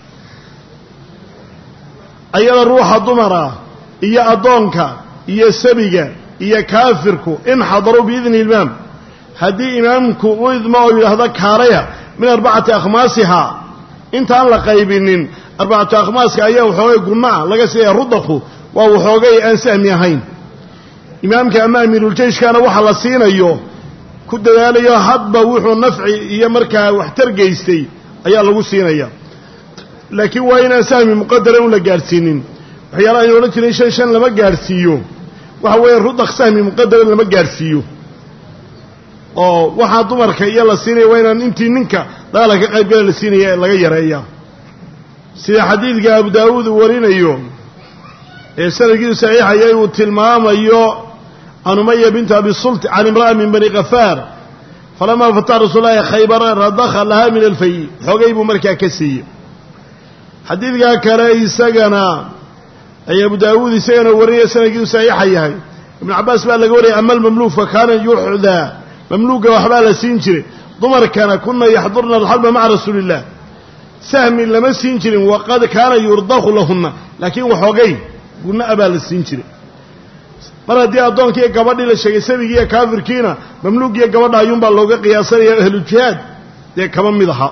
Speaker 1: أيها الروح الضمرة إيا أدونك إيا السبيق إيا كافرك إن حضروا بإذن الإمام هدي إمامك وإذ ما هو هذا كاريا من أربعة أخماسها intaan la qaybinin arbacatu akhmaaska ayaa waxoogay gunnaah laga siiyaya rudaqu waa waxoogay aan sahmi ahayn imaamka ama amiiruljeyshkaana waxa la siinayo ku dadaalayo hadba wuxuu nafci iyo markaa waxtar geystay ayaa lagu siinaya laakiin waa inaan sahmi muqadara un la gaadhsiinin waxyaalaha aynu odhan jiray shan shan lama gaadhsiiyo waxa weeye rudaq sahmi muqadara lama gaadhsiiyo oo waxaa dumarka iyo la siinaya waa inaan intii ninka dagaalka ka qaybgala la siinaya laga yareeya sida xadiidka abu daawuud uu warinayo ee sanadkiisu saxiixayay uu tilmaamayo can umaya binti abi sult can imra'a min bani kafaar falamaa fataha rasuulullahi khaybara radakha lahaa min alfay xoogay buu markaa ka siiyey xadiidkaa kale isagana ay abu daawuud isagana warinaya sanadkiisu saxiixa yahay ibnu cabbaas baa laga wariyay ama almamluuk fa kaana yuxdaa mamluuga waxbaa la siin jiray dumarkana kuna yaxdurna alxarba maca rasuuli illah sahmi lama siin jirin waqad kaana yurdaqu lahunna laakiin waxoogay gunna baa la siin jiray mar haddii addoonkii iyo gabadhii la sheegay sabigii iyo kaafirkiina mamluugiiyo gabadha ayuunbaa looga qiyaasanaya ahlujihaad dee kama mid aha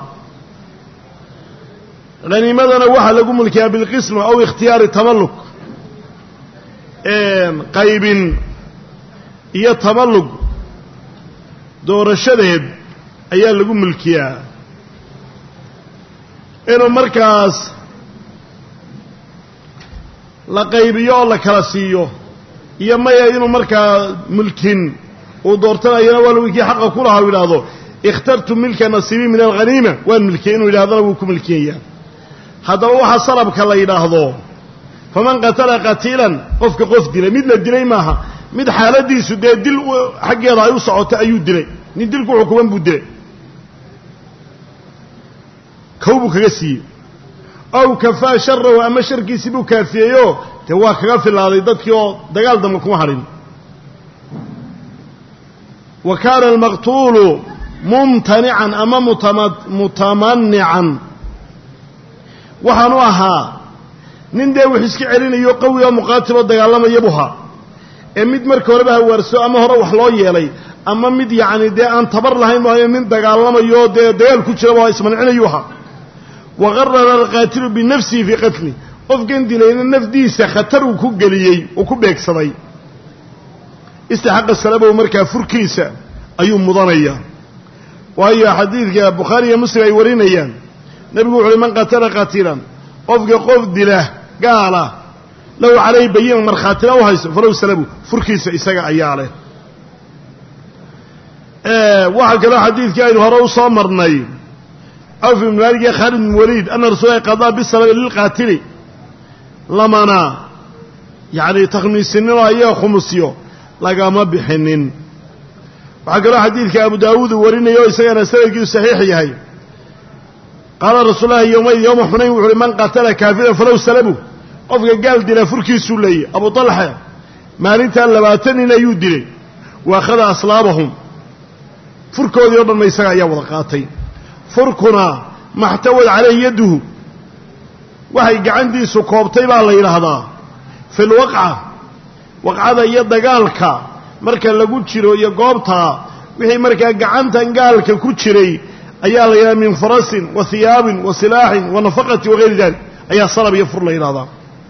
Speaker 1: haniimadana waxaa lagu mulkiyaa bilqisma aw ikhtiyaari tamalluk qaybin iyo tamallug doorashadeed ayaa lagu mulkiyaa inuu markaas la qaybiyo oo la kala siiyo iyo maya inuu markaa mulkin uu doortanayana waa winkii xaqa ku lahaa u yidhaahdo ikhtartu milka nasiibi min alghaniima waan milkiyey inuu yidhahdana wuu ku milkiyayaa haddaba waxaa salabka la yidhaahdo faman qatala qatiilan qofka qof dilay mid la dilay maaha mid xaaladiisu dee dil xaggeeda ay u socoto ayuu dilay nin dilku xukuman buu dilay kow buu kaga siiyey aw kafaa sharahu ama sharkiisii buu kaafiyeeyo dee waa kaga filaaday dadkii oo dagaal dambe kuma hadhin wa kaana almaqtuulu mumtanican ama mutamanican waxaanu ahaa nin dee wax iska celinayo qawi oo muqaatiloo dagaalamaya buha ee mid marka horeba hawaarso ama hore wax loo yeelay ama mid yacni dee aan tabar lahayn maayo nin dagaalamayo dee dagaal ku jiraba waa ismancinayuu ahaa waqarara alqaatilu binafsihi fii qatli qofkan dilayna nafdiisa khatar uu ku geliyey uu ku beegsaday istixaqa salabow markaa furkiisa ayuu mudanayaa waayo xadiidka bukhaari iyo muslim ay warinayaan nebigu wuxu uhi man qatala qatiilan qofka qof dila gaala low calayhi bayinan markhaatina u hayso falow salabu furkiisa isaga ayaa leh waxaa kaloo xadiidkii aynu hore u soo marnay cawf ibn maalik iyo khaalid ibn waliid ana rasuulahi qadaa bisalabi lilqaatili lamana yacni takhmiisinino ayaga khumusyo lagama bixinin waxaa kaloo xadiidka abu daawuud uu warinayo o isagana sanadkiisu saxiix yahay qaala rasuul lahi yowmayd yowma xunayn wuxu uhi man qatala kaafiran falow salabu qofka gaal dilaa furkiisuu leeyay abu talxa maalintaa labaatan nin ayuu dilay wa akhada aslaabahum furkoodii o dhanna isaga ayaa wada qaatay furkuna maxtawad calayhi yadduhu waxay gacantiisu koobtay baa la yidhaahdaa fi lwaqca waqcada iyo dagaalka marka lagu jiro iyo goobtaa wixii markaa gacantan gaalka ku jiray ayaa la yidhahdaa min farasin wa hiyaabin wa silaaxin wa nafaqati wagayri dalik ayaa salab iyo fur la yidhahdaa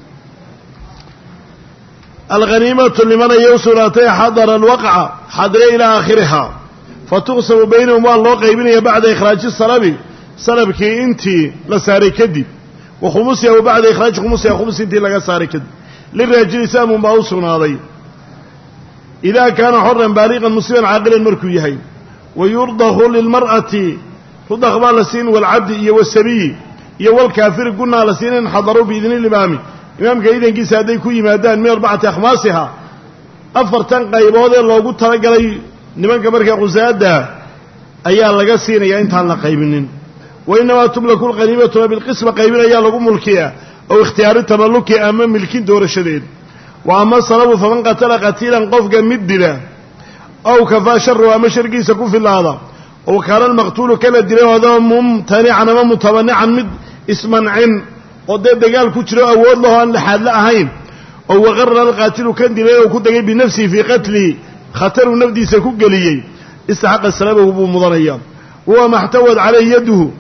Speaker 1: alghaniimatu liman ay u sugnaatay xadara alwaqca xadire ilaa aakhirihaa fatuqsamu baynahum waa loo qaybinaya bacda ikhraaji salabi salabkii intii la saaray kadib wa khumusiha wa bacda ikhraaji khumusiha khumus intii laga saaray kadib liraajili saamun baa u sugnaaday idaa kaana xoran baaliqan musliman caaqilan markuu yahay wa yurdaqu lilmar'ati rudaq baa la siin walcabdi iyo wasabiyi iyo walkaafiri gunnaa la siin in xadaruu biidni limaami imaamka iidankiisa hadday ku yimaadaan min arbacati akhmaasiha afartan qaybood ee loogu talagalay nimanka markaa qusaada ayaa laga siinayaa intaan la qaybinin wa inamaa tumlaku lqaniimatuna bilqisma qaybin ayaa lagu mulkiyaa ow ikhtiyaari tamalluki ama milkin doorashadeed wa ama salabu faman qatala qatiilan qofka mid dila ow kafaa sharahu ama sharkiisa ku filaada ow kaana almaqtuulu kala dilay adoo mumtanican ama mutamanican mid ismancin oo dee dagaal ku jiro awood laho aan laxaadla ahayn oo waqarara alqaatilu kan dilay oo ku degay binafsihi fii qatlihi khataruu nafdiisa ku geliyey istixaqa salabahu buu mudanaya huwa maxtawad calayhi yadduhu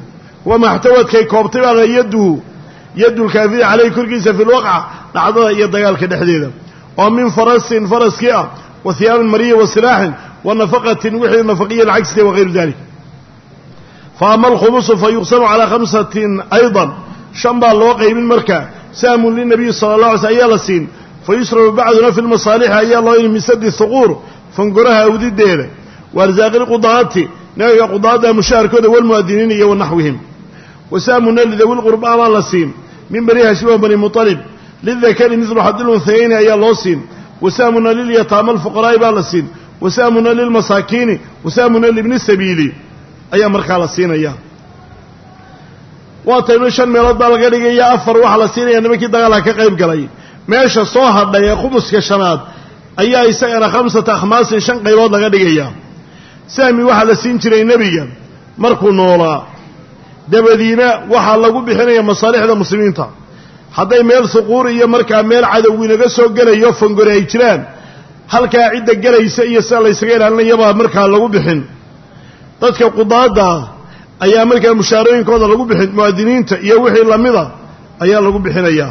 Speaker 1: وما احتوت كي كوبتي على يده يد الكافر عليه كركيسة في الوقع لعضها يدقال كدحديدا ومن فرس فرس كيا وثياب المرية والسلاح والنفقة وحي النفقية العكس وغير ذلك فأما الخمس فيقسم على خمسة أيضا شنبا الواقع من مركة سام للنبي صلى الله عليه وسلم أيال السين فيسرب بعدنا في المصالح أيال الله من سد الثغور فانقرها أودي الديلة وارزاق القضاءات ناقى قضاء مشاركة والمؤذنين ونحوهم وسامنا لذوي القربى على السين من بني هاشم وبني مطلب للذكر مثل حد الأنثيين أيال الله السين وسامنا لليتامى الفقراء على السين وسامنا للمساكين وسامنا لابن السبيل أيام مركة على السين أيام واتaynu shan meelood baa laga dhigaya afar wax la siinaya nimankii dagaalka ka qayb galay meesha soo hadhay khumuska shanaad ayaa isagana khamsata akhmaas shan qaybood laga dhigaya saami waxa la siin jiray nabiga markuu noolaa dabadiina waxa lagu bixinaya masaalixda muslimiinta haday meel suquur iyo markaa meel cadawgi laga soo galayo fangore ay jiraan halka cid galaysa iyo sida la isaga ilaalinayaba markaa lagu bixin dadka qudaada ayaa markaa mushaarooyinkooda lagu bixin muwaadiniinta iyo wixii lamida ayaa lagu bixinaya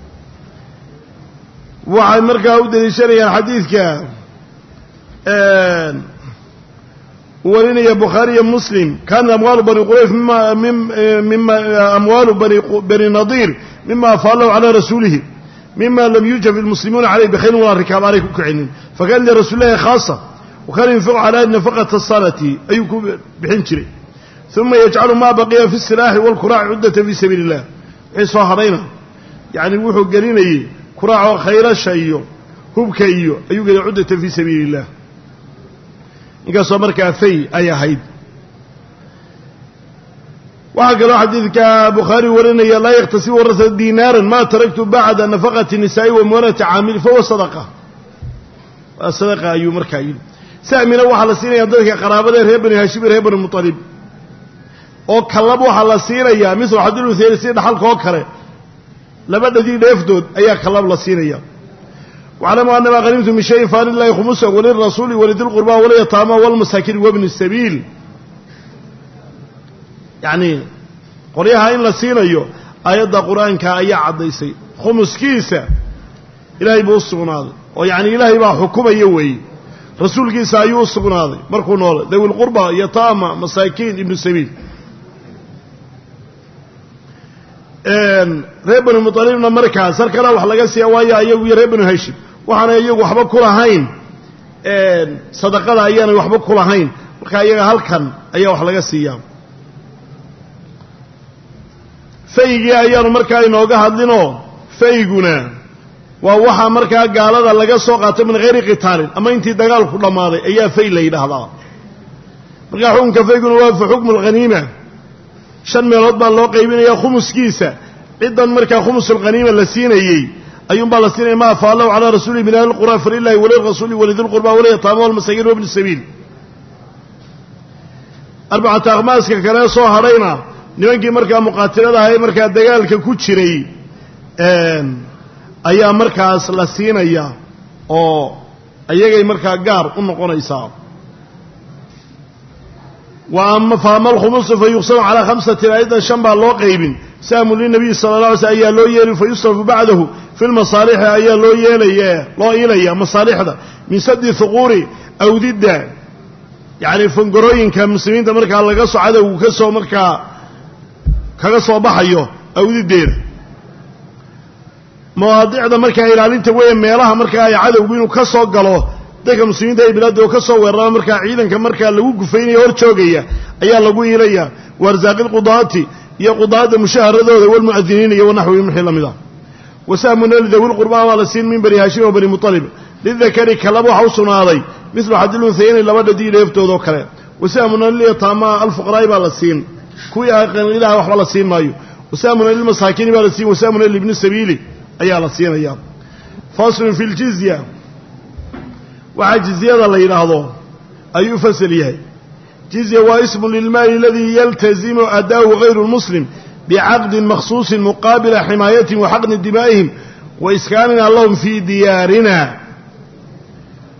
Speaker 1: waxay markaa u daliishanayaan xadiidka ee ورينا بخاري مسلم كان أموال بني قريف مما مما أموال بني بني نضير مما فعلوا على رسوله مما لم يوجب المسلمون عليه بخير ولا ركاب عليه كعين فقال لرسول الله خاصة وكان ينفق على نفقة الصلاة أيكم بحنشري ثم يجعل ما بقي في السلاح والكراع عدة في سبيل الله عيسى هرينا يعني وحو قرينا كراع خير الشيء هو كيو أيوة عدة في سبيل الله inkastoo markaa fay ay ahayd waxa kale xadiidka Bukhari warinaya la yaqtasi warasa dinaaran ma taraktu ba'da nafaqati nisaa wa muwarati aamil fa sadaqa sadaqa ayu markaa yiri saamina waxa la siinaya dadka qaraabada reer bani Hashim reer bani Muttalib oo kalab waxa la siinaya misal hadii uu seeyay dhaxalka oo kale labadii dheefdood ayaa kalab la siinaya وعلموا أن ما غنمتم من شيء فلله خمسه وللرسول ولذي القربى واليتامى والمساكين وابن السبيل يعني قريها إن لسينيو آيات القرآن كآية عديسي خمس كيسة إلهي بوصفون هذا ويعني إلهي با حكومة يوي رسول كيسة يوصفون هذا مركون هذا ذوي القربى يتامى مساكين ابن السبيل reer bani mutalibna markaa sar kala wax laga siiya waayo ayagu reer bani hashim waxaana iyagu waxba ku lahayn ee sadaqada ayana waxba ku lahayn marka iyaga halkan ayaa wax laga siiyaa faygi ayaan markaa inooga hadlino fayguna waa waxa markaa gaalada laga soo qaatay min غير قتال ama intii dagaal ku dhamaaday ayaa fay la yiraahdaa marka xukunka fayguna waa fi xukm al-ghanima shan meelood baa loo qaybinayaa khumuskiisa ciidan markaa khumusul qaniima la siinayay ayuun baa la siinay ma faalahu ala rasuuli min al-qura fa lillahi wa lirrasuli wa lidil qurba wa liyatama wal masakin wa ibn sabil arba'ata akhmaska kale soo harayna nimankii markaa muqaatilada ahay markaa dagaalka ku jiray een ayaa markaas la siinaya oo ayagay markaa gaar u noqonaysaa وأما فأما الخمس فيقسم على خمسة أيضا شنبا لو قيبين سام للنبي صلى الله عليه وسلم أيها لو يلي فيصرف بعده في المصالح أيها لو يلي لو يلي مصالح ده من سد ثغوري أو ضد يعني فنقروين كمسلمين تمركا على قصو عدو وكسو مركا كقصو بحيو أو ضد مواضيع ده مركا إلى أنت وين ميلها مركا عدو وينو كسو قالوه dadka muslimiinta ay bilaadooda ka soo weeraraan marka ciidanka marka lagu gufaynayo hor joogaya ayaa lagu yeelaya warzaaqil qudaati iyo qudaada mushaaradooda wal muadiniin iyo wanaxwi mixil lamida wasaamuna lidawil qurba wala siin min bani hashim wa bani mutalib lidhakari kalab waxa usunaaday mislu hadilun sayni labada diileeftooda kale wasaamuna liyatama alfuqara ba la siin kuwi aqan ilaaha waxba la siin maayo wasaamuna lil masaakin ba la siin wasaamuna ibn sabili ayaa la siinaya fasl fil jizya وعجزية الله ينهضه أي فسليه جزية واسم للمال الذي يلتزم أداء غير المسلم بعقد مخصوص مقابل حماية وحقن دمائهم وإسكاننا اللهم في ديارنا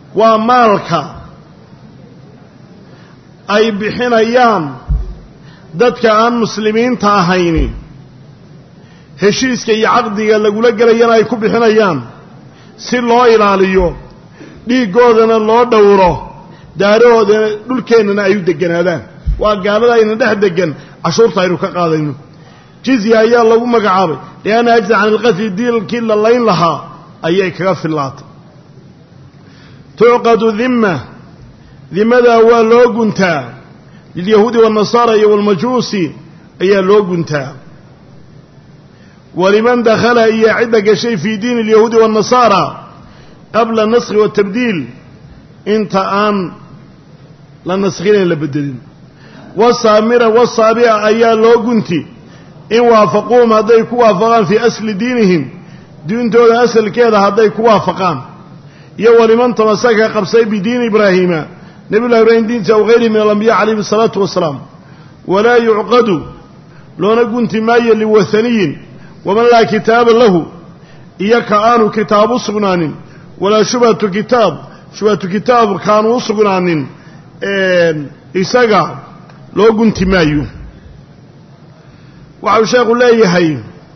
Speaker 1: ومالك أي بحين أيام dadka aan muslimiinta ahayni heshiiska iyo caqdiga lagula gelayana ay ku bixinayaan si loo ilaaliyo dhiiggoodana loo dhowro daarahoodana dhulkeennana ay u degganaadaan waa gaalada ayna dhex deggan cashuurta aynu ka qaadayno jizya ayaa lagu magacaabay lianna ajza can ilqatli diilkii la layn lahaa ayay kaga fillaatay tucqadu dimma dimadaa waa loo guntaa lilyahuudi waannasaara iyo walmajuusi ayaa loo guntaa waliman dakhala iyo cidda gashay fii diini alyahuudi waannasaara qabla naskhi watabdiil inta aan la naskhinayn la bedelin wasaamira wasaabica ayaa loo gunti in waafaquuhum hadday ku waafaqaan fii asli diinihim diintooda asalkeeda hadday ku waafaqaan iyo waliman tamasaka qabsay bidiini ibraahiima nebiyullahi ibraahim diinta aw hayrihi min alambiya calayhim asalaatu wasalaam walaa yucqadu loona gunti maayo liwathaniyin waman laa kitaaba lahu iyo ka aanu kitaab u sugnaanin walaa shubhatu kitaab shubhatu kitaab kaanu u sugnaanin isaga loo gunti maayo waxau sheekhu leeyahay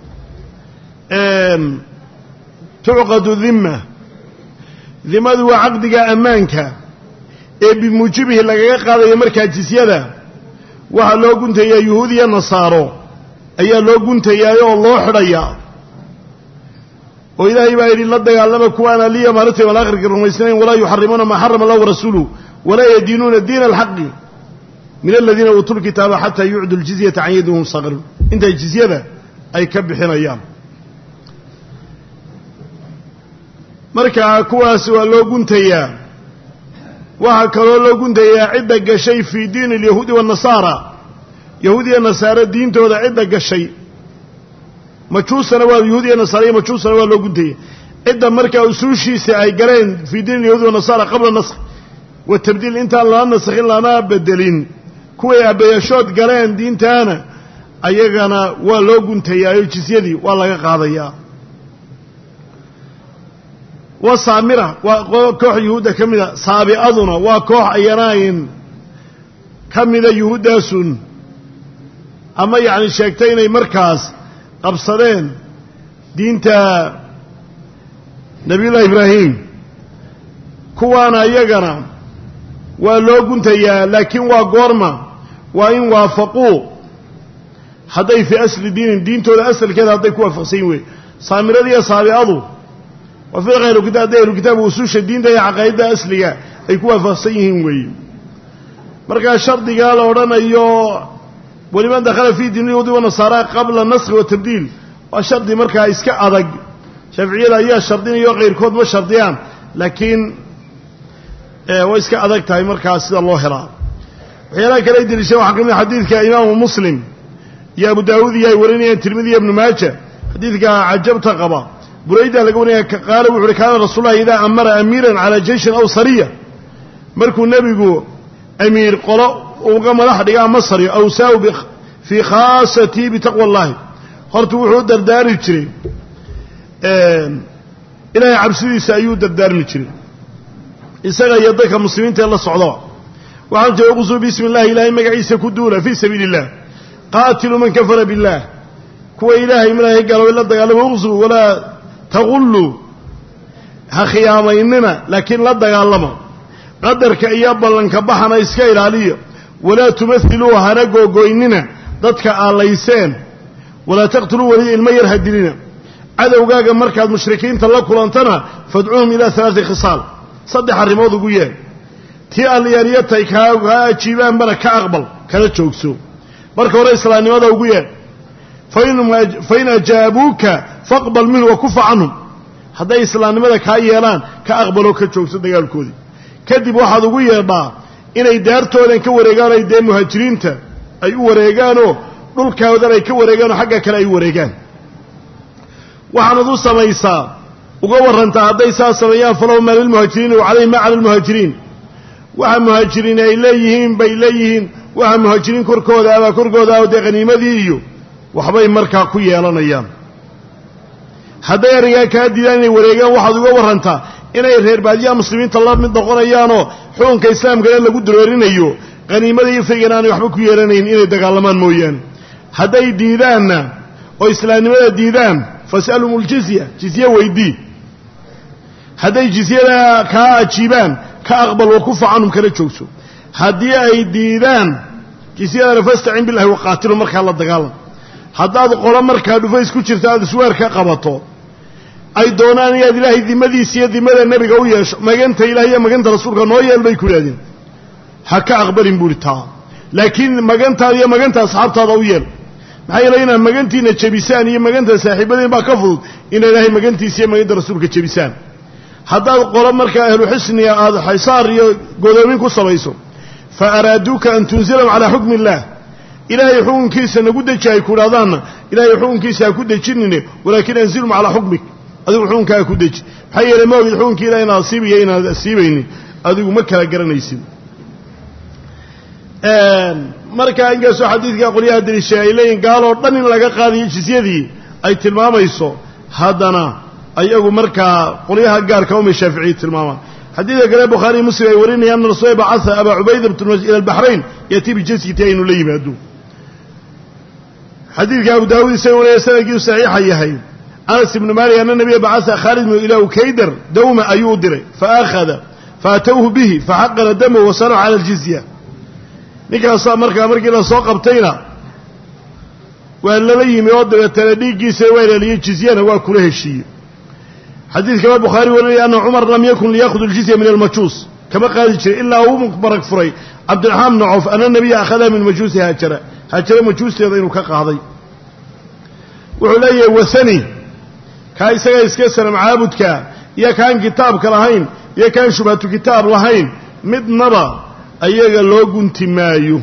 Speaker 1: tucqadu dimma dimadu waa caqdiga ammaanka ee bimuujibihi lagaga qaadayo markaa jisyada waxaa loo guntayaa yuhuud iyo nasaaro ayaa loo guntayaa oo loo xidhayaa oo ilaahay baa yidhi la dagaalama kuwaana liya maalinta wal aakhirka rumaysnayn walaa yuxarimuuna maa xarama allahu warasuuluhu walaa yadiinuuna diina alxaqi min aladiina uutuu lkitaaba xataa yucdu ljizyata can yadihum saqirun intay jizyada ay ka bixinayaan markaa kuwaas waa loo guntayaa waxaa kaloo loo guntayaa cidda gashay fii diini alyahuudi waannasaara yahuud iyo nasaare diintooda cidda gashay majuusana waa yahuud iyo nasaare iyo majuusana waa loo guntaya cidda markaa usuushiisa ay galeen fii diini alyahuudi waannasaara qabla naskh wa tabdiil intaan lana naskhin lana bedelin kuway abayashood galeen diintaana ayagana waa loo guntayaayo jisyadii waa laga qaadayaa wa saamira waa koox yuhuudda ka mida saabi'aduna waa koox ayanayn ka mida yuhuuddaasun ama yacni sheegtay inay markaas qabsadeen diinta nebiyullahi ibraahim kuwaana iyagana waa loo guntayaa laakiin waa goorma waa in waafaquu hadday fii asli diinin diintooda asalkeeda hadday ku waafaqsan yihin wey saamirada iyo saabi'adu waa firqa ahlukitaab hadday ahlukitaabka usuusha diinta iyo caqaa'idda asliga ay ku waafaqsan yihiin weeye markaa shardigaa la odhanayo waliman dakhala fii diini yahuudi wanasaara qabla naskhi wa tabdiil waa shardi markaa iska adag shaaficiyada ayaa shardinayo qayrkood ma shardiyaan laakiin way iska adag tahay markaa sida loo helaa waxyaalaha kale ay deliisheen waxaa ka mid xadiidka imaamu muslim iyo abu daawuud iyo ay warinayeen tirmidi iyo ibnu maaja xadiidka cajabta qaba burayda laga warinaya qaala wuxu uhi kaana rasuulullahi idaa amara amiiran calaa jeyshin aw sariya markuu nebigu amiir qolo uga madax dhigaa masriyo awsaahu fii khaasatii bitaqwa allahi horta wuxuu u dardaarmi jiray ilaahay cabsidiisa ayuu dardaarmi jiray isaga iyo dadka muslimiinta ee la socdo waxaan jira uqsuu bismi illahi ilaahay magaciisa ku duula fii sabiili illah qaatiluu man kafara biاllah kuwa ilaahay malaahay gaaloway la dagaalama uqsuu walaa taqulluu ha khiyaamaynina laakiin la dagaalama qadarka iyo ballanka baxana iska ilaaliya walaa tumathiluu hana googoynina dadka aalayseen walaa taqtuluu weliya ilmo yar ha dilina cadowgaaga markaad mushrikiinta la kulantana fadcuuhum ilaa halaati khisaal saddex arrimood ugu yeel tii alliyaaryatay kaa kaa ajiibaanbana ka aqbal kala joogso marka hore islaamnimada ugu yeel fain ajaabuuka faqbal minhu wa kufa canhum hadday islaamnimada kaa yeelaan ka aqbaloo ka joogso dagaalkoodii kadib waxaad ugu yeedhaa inay daartoodan ka wareegaan ay dee muhaajiriinta ay u wareegaanoo dhulkoodan ay ka wareegaanoo xagga kale ay u wareegaan waxaanad u samaysaa uga warrantaa hadday saa sameeyaan falahu maa lilmuhaajiriina wa calayhi maa cala almuhaajiriin waxa muhaajiriin ay leeyihiin bay leeyihiin waxa muhaajiriin korkooda abaa korkooda ah dee khaniimadii iyo waxbay markaa ku yeelanayaan hadday arringaa kaa diidaan inay wareegaan waxaad uga warrantaa inay reer baadiyaha muslimiinta la mid noqonayaanoo xukunka islaamkana lagu daroorinayo qaniimada iyo faygan aanay waxba ku yeelanayn inay dagaalamaan mooyaane hadday diidaanna oo islaamnimada diidaan fas'alhum aljizya jizye weydii hadday jizyada kaa ajiibaan ka aqbal wa kufa canhum kala joogso haddii ay diidaan jizyadana fastacin billahi waqaatilu markaa la dagaalam haddaad qolo markaa dhufays ku jirta aada isweer ka qabato ay doonaan inaad ilaahay dimadiisa iyo dimada nebiga u yeesho maganta ilaah iyo maganta rasuulka noo yeel bay ku yidhahdeen ha ka aqbalin buuhi taa laakiin magantaada iyo maganta asxaabtaada u yeel maxaa yeelay inaad magantiina jebisaan iyo maganta saaxiibadiin baa ka fudud ina ilaahay magantiisa iyo maganta rasuulka jebisaan haddaad qolo markaa ahlu xisniga aada xaysaar iyo godoomin ku samayso fa araaduuka an tunzilahum calaa xukmi illaah ilaahay xukunkiisa nagu deji ay ku idhahdaanna ilaahay xukunkiisa ha ku dejinine walaakin anzilhum calaa xukmik adigu xukunkaa ku deji maxaa yeelay ma ogid xukunkii ilaah inaad asiibiyo inaad asiibaynin adigu ma kala garanaysid markaa inkastoo xadiidka qolyaha daliishay ay leeyihin gaaloo dhan in laga qaadayo jizyadii ay tilmaamayso haddana ayagu markaa qolyaha gaarka umay shaaficiyi tilmaamaan xadiidka kale bukhaariy muslim ay warinayaan ana rasuula bacaa abaa cubayda bn ila albaxrayn yatii bijazyati aynu la yimaado xadiidka abu daawuud isaga wariya sanadkiisu saxiixa yahay anas ibnu maalik ana nabiya bacaa khaalid bnu ilaa ukaydar dawma ayuu u diray faakhada faatawhu bihi faxaqana damahu wasanacu cala aljizya ninkaasaa markaa markii la soo qabtayna waa lala yimi oo dabeetana dhiiggiisa waa ilaaliyey jizyana waa kula heshiiyey xadiid kale bukhaari warinaya ana cumar lam yakun liyakhud aljizya min almajuus kama qaadi jiray ilaa uu marag furay cabdiraxmaan bnu cawf ana nabiya akhadaha min majuusi haajara haajara majuusteeda inuu ka qaaday wuxuu leeyahay wasani kaa isaga iska sanam caabudka iyo kaan kitaabka lahayn iyo kaan shubhatu kitaab lahayn midnaba ayaga loo gunti maayo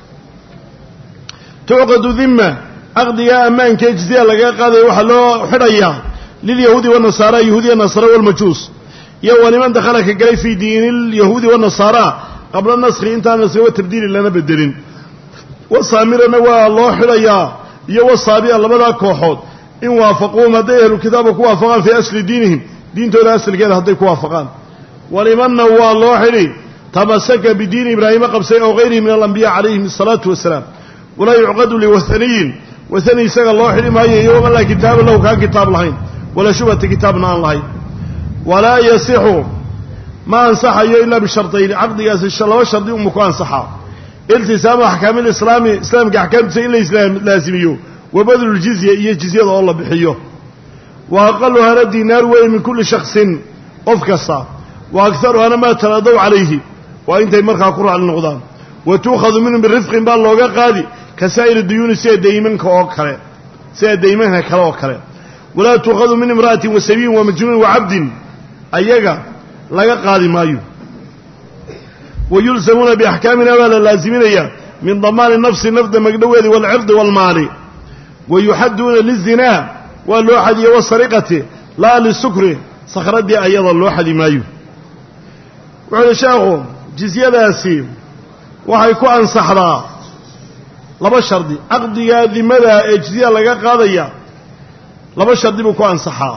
Speaker 1: tucqadu dhimma caqdigaa ammaankae jizya laga qaadaya waxaa loo xidhayaa lilyahuudi wanasaara yahuudiya nasaara walmajuus iyo wa niman dakhala ka galay fii diini lyahuudi wanasaara qabla naskhi intaan naskhi wa tabdiili lana bedelin wasaamirana waa loo xidhayaa iyo wasaabi'a labadaa kooxood in waafaquuhum hadday ahlu kitaabka ku waafaqaan fii asli diinihim diintooda asalkeeda hadday ku waafaqaan walimanna waa loo xidhi tamasaka bidiini ibraahima qabsay ow hayrihi min alambiya calayhim asalaatu wasalaam walaa yucqadu liwathaniyin wathani isaga loo xidhi maayo iyo waman laa kitaaba lahu kaan kitaab lahayn walaa shubhata kitaabna aan lahayn walaa yasixu ma ansaxayo ilaa bishartayni caqdigaasi laba shardi uma ku ansaxaa iltisaamu axkaami lislaami islaamka axkaamtiisa in la laasimiyo wa badlu ljizya iyo jizyada oo la bixiyo wa aqaluhana diinaar weeye min kulli shaksin qof kasta wa agaruhana maa taraadaw calayhi waa intay markaa ku raacli noqdaan wa tuukhadu minhum birifqin baa looga qaadi ka saa'iri duyuuni sida daymanka oo kale sida daymanka kale oo kale walaa tuukhadu min imra'atin wa sabiyin wa majnuunin wa cabdin ayaga laga qaadi maayo wa yulsamuuna biaxkaamina baa la laaziminayaa min damaani nafsi nafda magdhoweedi waalcirdi waalmaali wa yuxadduuna lizinaa waa loo xadiye wasariqati laa lisukri sakhradii ayada loo xadi maayo wuxuu uhi sheekhu jizyadaasi waxay ku ansaxdaa laba shardi caqdigaa dimada ee jizya laga qaadaya laba shardi buu ku ansaxaa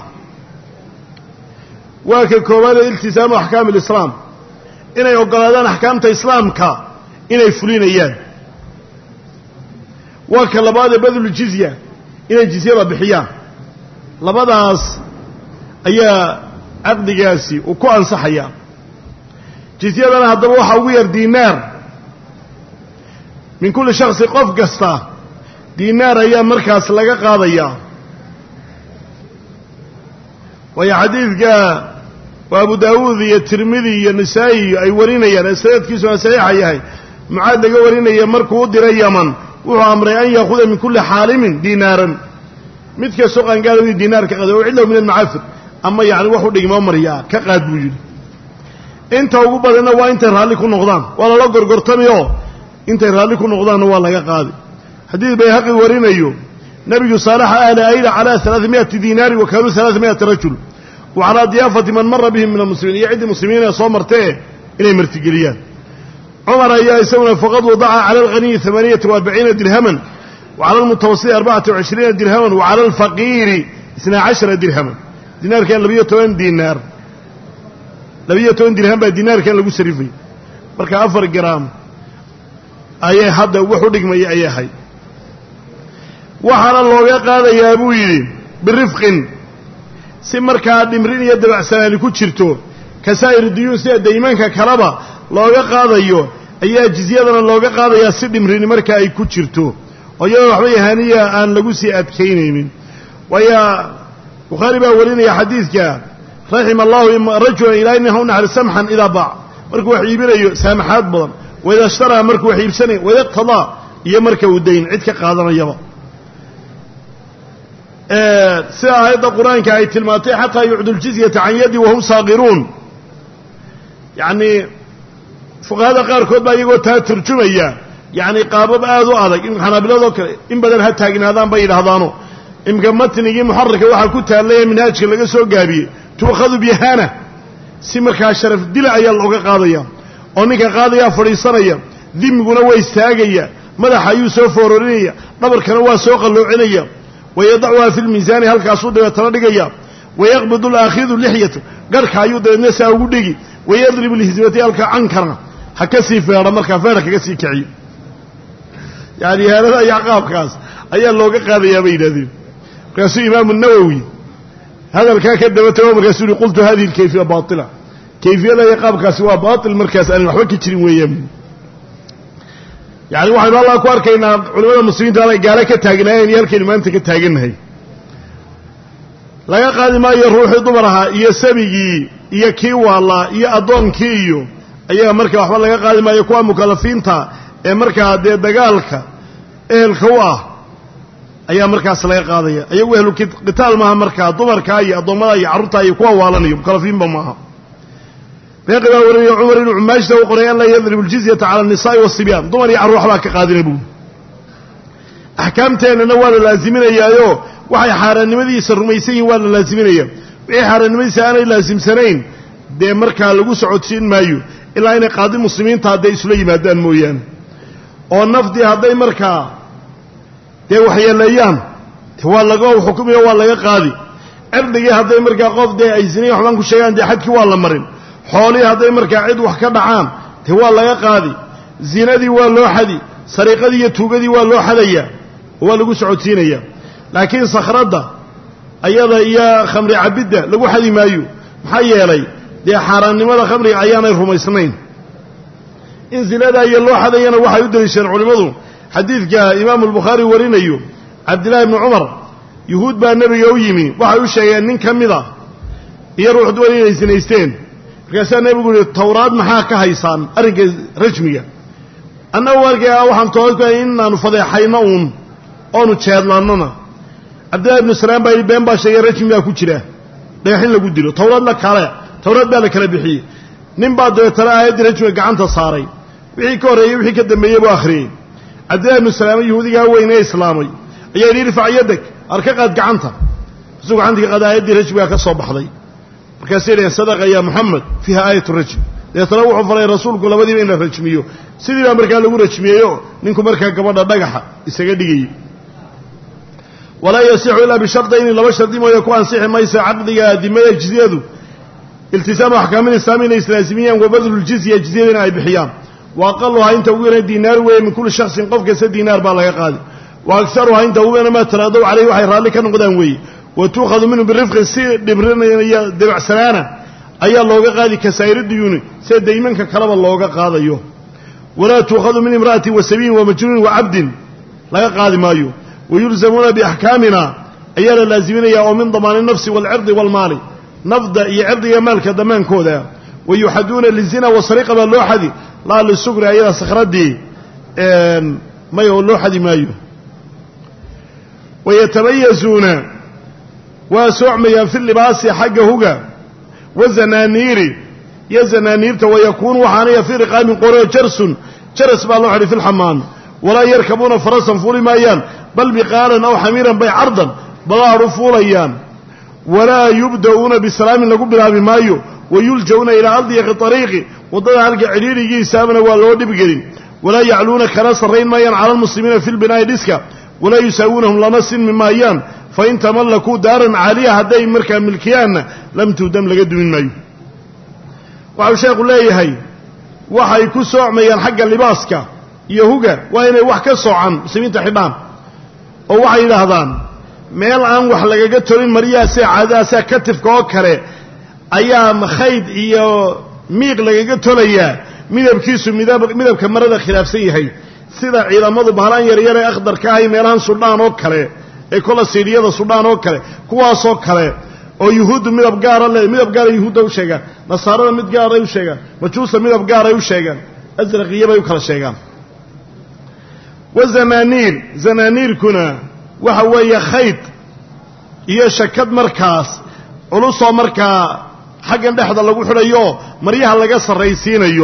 Speaker 1: waa ka koowaadee iltisaamu axkaami alislaam inay oggolaadaan axkaamta islaamka inay fulinayaan waa ka labaadee badlu jizya inay jizyada bixiyaan labadaas ayaa caqdigaasi uu ku ansaxayaa jizyadana haddaba waxaa ugu yar diinaar min kulli shaksi qof kasta diinaar ayaa markaas laga qaadayaa waayo xadiidka waa abu daawuud iyo tirmidi iyo nisaa'i ay warinayaan ee sanadkiisuna saxiixa yahay mucaad laga warinaya markuu u diray yaman wuxuu amray an yaakuda min kulli xaalimin diinaaran mid kastoo qaangaadowii diinaar ka qaada o cidlahu min almacaafir ama yacni wax u dhigmoo maryaa ka qaad buu yidhi inta ugu badanna waa intay raalli ku noqdaan waa lala gorgortamayoo intay raalli ku noqdaanna waa laga qaadi xadiid bayhaqi warinayo nebigu saalaxa ahla ayla calaa alaaثimiati diinaari wa kaanuu alaaثimiata rajul wa calaa diyaafati man mara bihim min almuslimiin iyo ciddii muslimiin ee soo martee inay martigeliyaan cumar ayaa isaguna faqad wadaca cala alghaniyi amaaniyata وarbaciina dirhaman wa cala almutawasiti arbacata وacishriina dirhaman wa cala alfaqiiri isnaa cashara dirhaman dinaarkan labiyo toban diinaar labiyo toban dirham baa dinaarkan lagu sarifay marka afar garaam ayay hadda wuxu dhigmaya ayay ahayd waxaana looga qaadayaa buu yidhi birifqin si markaa dhimrin iyo dabacsanaani ku jirto kasaa'ir duyuun sida daymanka kaleba looga qaadayo ayaa jizyadana looga qaadayaa si dhimrini markaa ay ku jirto oo iyadoo waxba yahaaniya aan lagu sii adkaynaynin waayo bukhaari baa warinaya xadiidka raxima allahu rajulan ilaahay nin ha u naxari samxan idaa baac markuu wax iibinayo saamaxaad badan wayda ishtaraa markuu wax iibsanaya wayda iqtadaa iyo marka uu dayn cid ka qaadanayaba sida aayadda qur-aanka ay tilmaantay xataa yucdu ljizyata can yadi wahum saaqiruun yacnii fuqahada qaarkood baa iyagoo taa turjumaya yacni qaabab aad u adag in xanaabiladoo kale in badan ha taagnaadaan bay yidhaahdaano imka matnigii muxararka waxaa ku taallaya minhaajka laga soo gaabiyey tuukhadu bihana si markaa sharaf dila ayaa looga qaadaya oo ninka qaadayaa fadhiisanaya dimiguna waa istaagaya madaxa ayuu soo foorarinaya dhabarkana waa soo qalloocinaya wayadacuhaa fi lmiisaani halkaasuu dabeetana dhigaya wayaqbidu alaakhidu lixyatu garhka ayuu dabeedna saa ugu dhigi wayadribu lhizbati halka cankana ha ka sii feedha markaa feedha kaga sii kiciyo yani ihaanada iyo qaabkaas ayaa looga qaadayaa bay yidhahdeen markaasuu imaamu nawowi hadalkaa ka daba tago markaasuu yihi qultu hadihi lkayfiya baatila kayfiyada iyo qaabkaasi waa baatil markaas aanan waxba ka jirin weeyaan yani waxaynu allah ku arkaynaa culimada muslimiinta aanay gaalo ka taagnaayeen iyo halkaynu maanta ka taagannahay laga qaadi maayo ruuxii dumar ahaa iyo sabigii iyo kii waalaa iyo addoonkii iyo ayaga markaa waxba laga qaadi maayo kuwa mukalafiinta ee markaa dee dagaalka ehelka u ah ayaa markaas laga qaadaya ayagu ehlu qitaal maaha markaa dumarkaa iyo addoommada iyo carruurtaa iyo kuwa waalanayo mukalafiinba maaha beeqi baa warinaya cumar inuu cumaashta u qoray an laa yadribu ljizyata cala annisaa'i waasibyaan dumar iyo carruur waxbaa ka qaadina buuli axkaamteennana waa la laaziminayaayo waxay xaaraannimadiisa rumaysan yihin waa la laaziminaya wixii xaaraannimadiisa aanay laasimsanayn dee markaa lagu socodsiin maayo ilaa inay qaadi muslimiinta hadday isula yimaadaan mooyaane oo nafdii hadday markaa dee waxyeeleeyaan waa laga xukumiyo waa laga qaadi cirdigii hadday markaa qof dee ay zinayn waxbaan ku sheegaan dee xadkii waa la marin xoolihii hadday markaa cid wax ka dhacaan dee waa laga qaadi zinadii waa loo xadi sariiqadii iyo tuugadii waa loo xadayaa oo waa lagu socodsiinayaa laakiin sakhradda ayada iyo khamri cabidda lagu xadi maayo maxaa yeelay dee xaaraannimada khamriga ayaanay rumaysnayn in zinadaa iyo loo xadayana waxay u deliisheen culimmadu xadiidka imaamu albukhaari warinayo cabdillahi ibni cumar yuhuud baa nebiga u yimi waxay u sheegeen nin ka mid a iyo ruux duwan inay sinaysteen markaasaa nebigu yihi tawraad maxaa ka haysaan arrinka rajmiga annagu arkaya waxaan toodka inaanu fadeexayno uun oonu jeedlaannona cabdillahi ibnu salaam baa yidhi been baa sheegay rajmigaa ku jira dhagax in lagu dilo tawraad la kale tawraad baa la kala bixiyey nin baa dabeetana aayaddii rajmiga gacanta saaray wixii ka horreeyey wixii ka dambeeyey buu akhriyey cabdillahi ibnu salaam yahuudigaa weyn ee islaamay ayaa yidhi irfac yadag arka qaad gacanta isuu gacantii ka qaada aayaddii rajmigaa ka soo baxday markaasay dhaheen sadaqa ya moxamed fiiha aayatu rajm deetana wuxuu faray rasuulku labadiiba in la rajmiyo sidii baa markaa lagu rajmiyeyo ninku markaa gabadha dhagaxa isaga dhigayay walaa yasixu ilaa bishardayni laba shardi mooye ku ansixi maysa caqdiga dimada jizyadu iltisaamu axkaamil islaami inay islaasimiyaan wa badluljizya jizyada in ay bixiyaan wa aqaluhaa inta ugu yara diinaar weeye min kulli shaksin qof kasta diinaar baa laga qaadi wa agsaruhaa inta ugu yara maa taraadow caleyhi waxay raalli ka noqdaan weeye wa tuukhadu minhu birifqin si dhibrinaya debacsanaana ayaa looga qaadi kasaa'iri duyuuni sida daymanka kaleba looga qaadayo walaa tuukhadu min imra'atin wa sabiyin wa majnuunin wa cabdin laga qaadi maayo wayulzamuuna biaxkaamina ayaa la laaziminayaa oo min damaani nafsi waalcirdi waalmaali nafda iyo cirdiga maalka dammaankooda wayuxaduuna lizina wasariqa baa loo xadi laa lisugri ayada sakhraddii may oo loo xadi maayo wayatabayazuuna waa soocmayaan fi libaasi xagga huga wazanaaniiri iyo zanaaniirta wayakuunu waxaanaya fii riqaamin qoreo jarsun jaras baa loo xidhi fi lxamaami walaa yarkabuuna farasan fuuli maayaan bal biqaalan aw xamiiran bay cardan badaar u fuulayaan walaa yubda'uuna bisalaamin lagu bilaabi maayo wayulja'uuna ilaa adyiqi ariiqi waddada halka cidhiirigiisaabana waa loo dhibgelin walaa yacluuna kala sarrayn maayaan cala almuslimiina fi lbinaa'i dhiska walaa yusaawuunahum lama sinmi maayaan fain tamallakuu daaran caaliya hadday markaa milkiyaanna lam tuudam laga dumin maayo waxau sheekhu leeyahay waxay ku soocmayaan xagga libaaska iyo huga waa inay wax ka soocan muslimiinta xidhaan oo waxay yidhaahdaan meel aan wax lagaga tolin maryahaasee caadahaasaa katifka oo kale ayaa khayd iyo miiq lagaga tolayaa midabkiisu midab midabka marada khilaafsan yahay sida ciidamadu bahlaan yaryar ee akhdarka ahay meelahan sudhaan oo kale ee kola siidiyada sudhaan oo kale kuwaasoo kale oo yuhuuddu midab gaara le midab gaara yuhuudda u sheegaan nasaarada mid gaaray u sheegaan majuusa midab gaaray u sheegaan asraqiyabay u kala sheegaan wa zanaaniir zanaaniirkuna waxa weeye khayd iyo shakad markaas culusoo markaa xaggan dhexda lagu xidhayo maryaha laga sarraysiinayo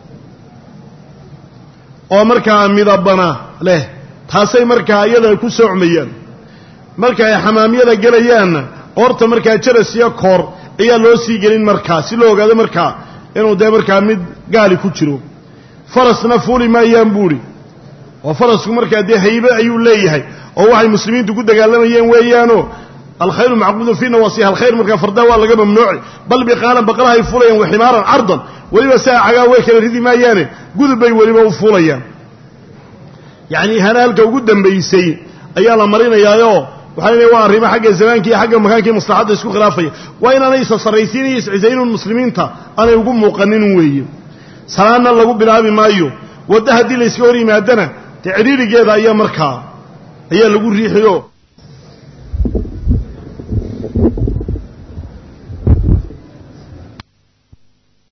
Speaker 1: oo markaa midabana leh taasay markaa iyadana ku soocmayaan marka ay xamaamiyada gelayaanna qoorta markaa jaras iyo koor ayaa loo sii gelin markaa si loo ogaado markaa inuu dee markaa mid gaali ku jiro farasna fuuli maayaan buuhi oo farasku markaa dee haybe ayuu leeyahay oo waxay muslimiintu ku dagaalamayeen weeyaanoo alkhayru macquudun fii nawaasiha alkhayr markaa fardaa waa laga mamnuuci bal biqaalan baqalahay fuulayaan waximaaran cardan weliba saa cagaa way kala ridi maayaane gudub bay weliba u fuulayaan yacnii hanaalka ugu dambaysay ayaa la marinayaayoo waxaa leeyahay waa arrimo xagga zamaankii iyo xagga makaankii maslaxadda isku khilaafaya waa inaanay isa sarraysiinayo iscisaynuun muslimiinta aanay ugu muuqanin weeye salaadna lagu bilaabi maayo wadda haddii layska hor yimaadana dee cidhiidhigeeda ayaa markaa ayaa lagu riixiyo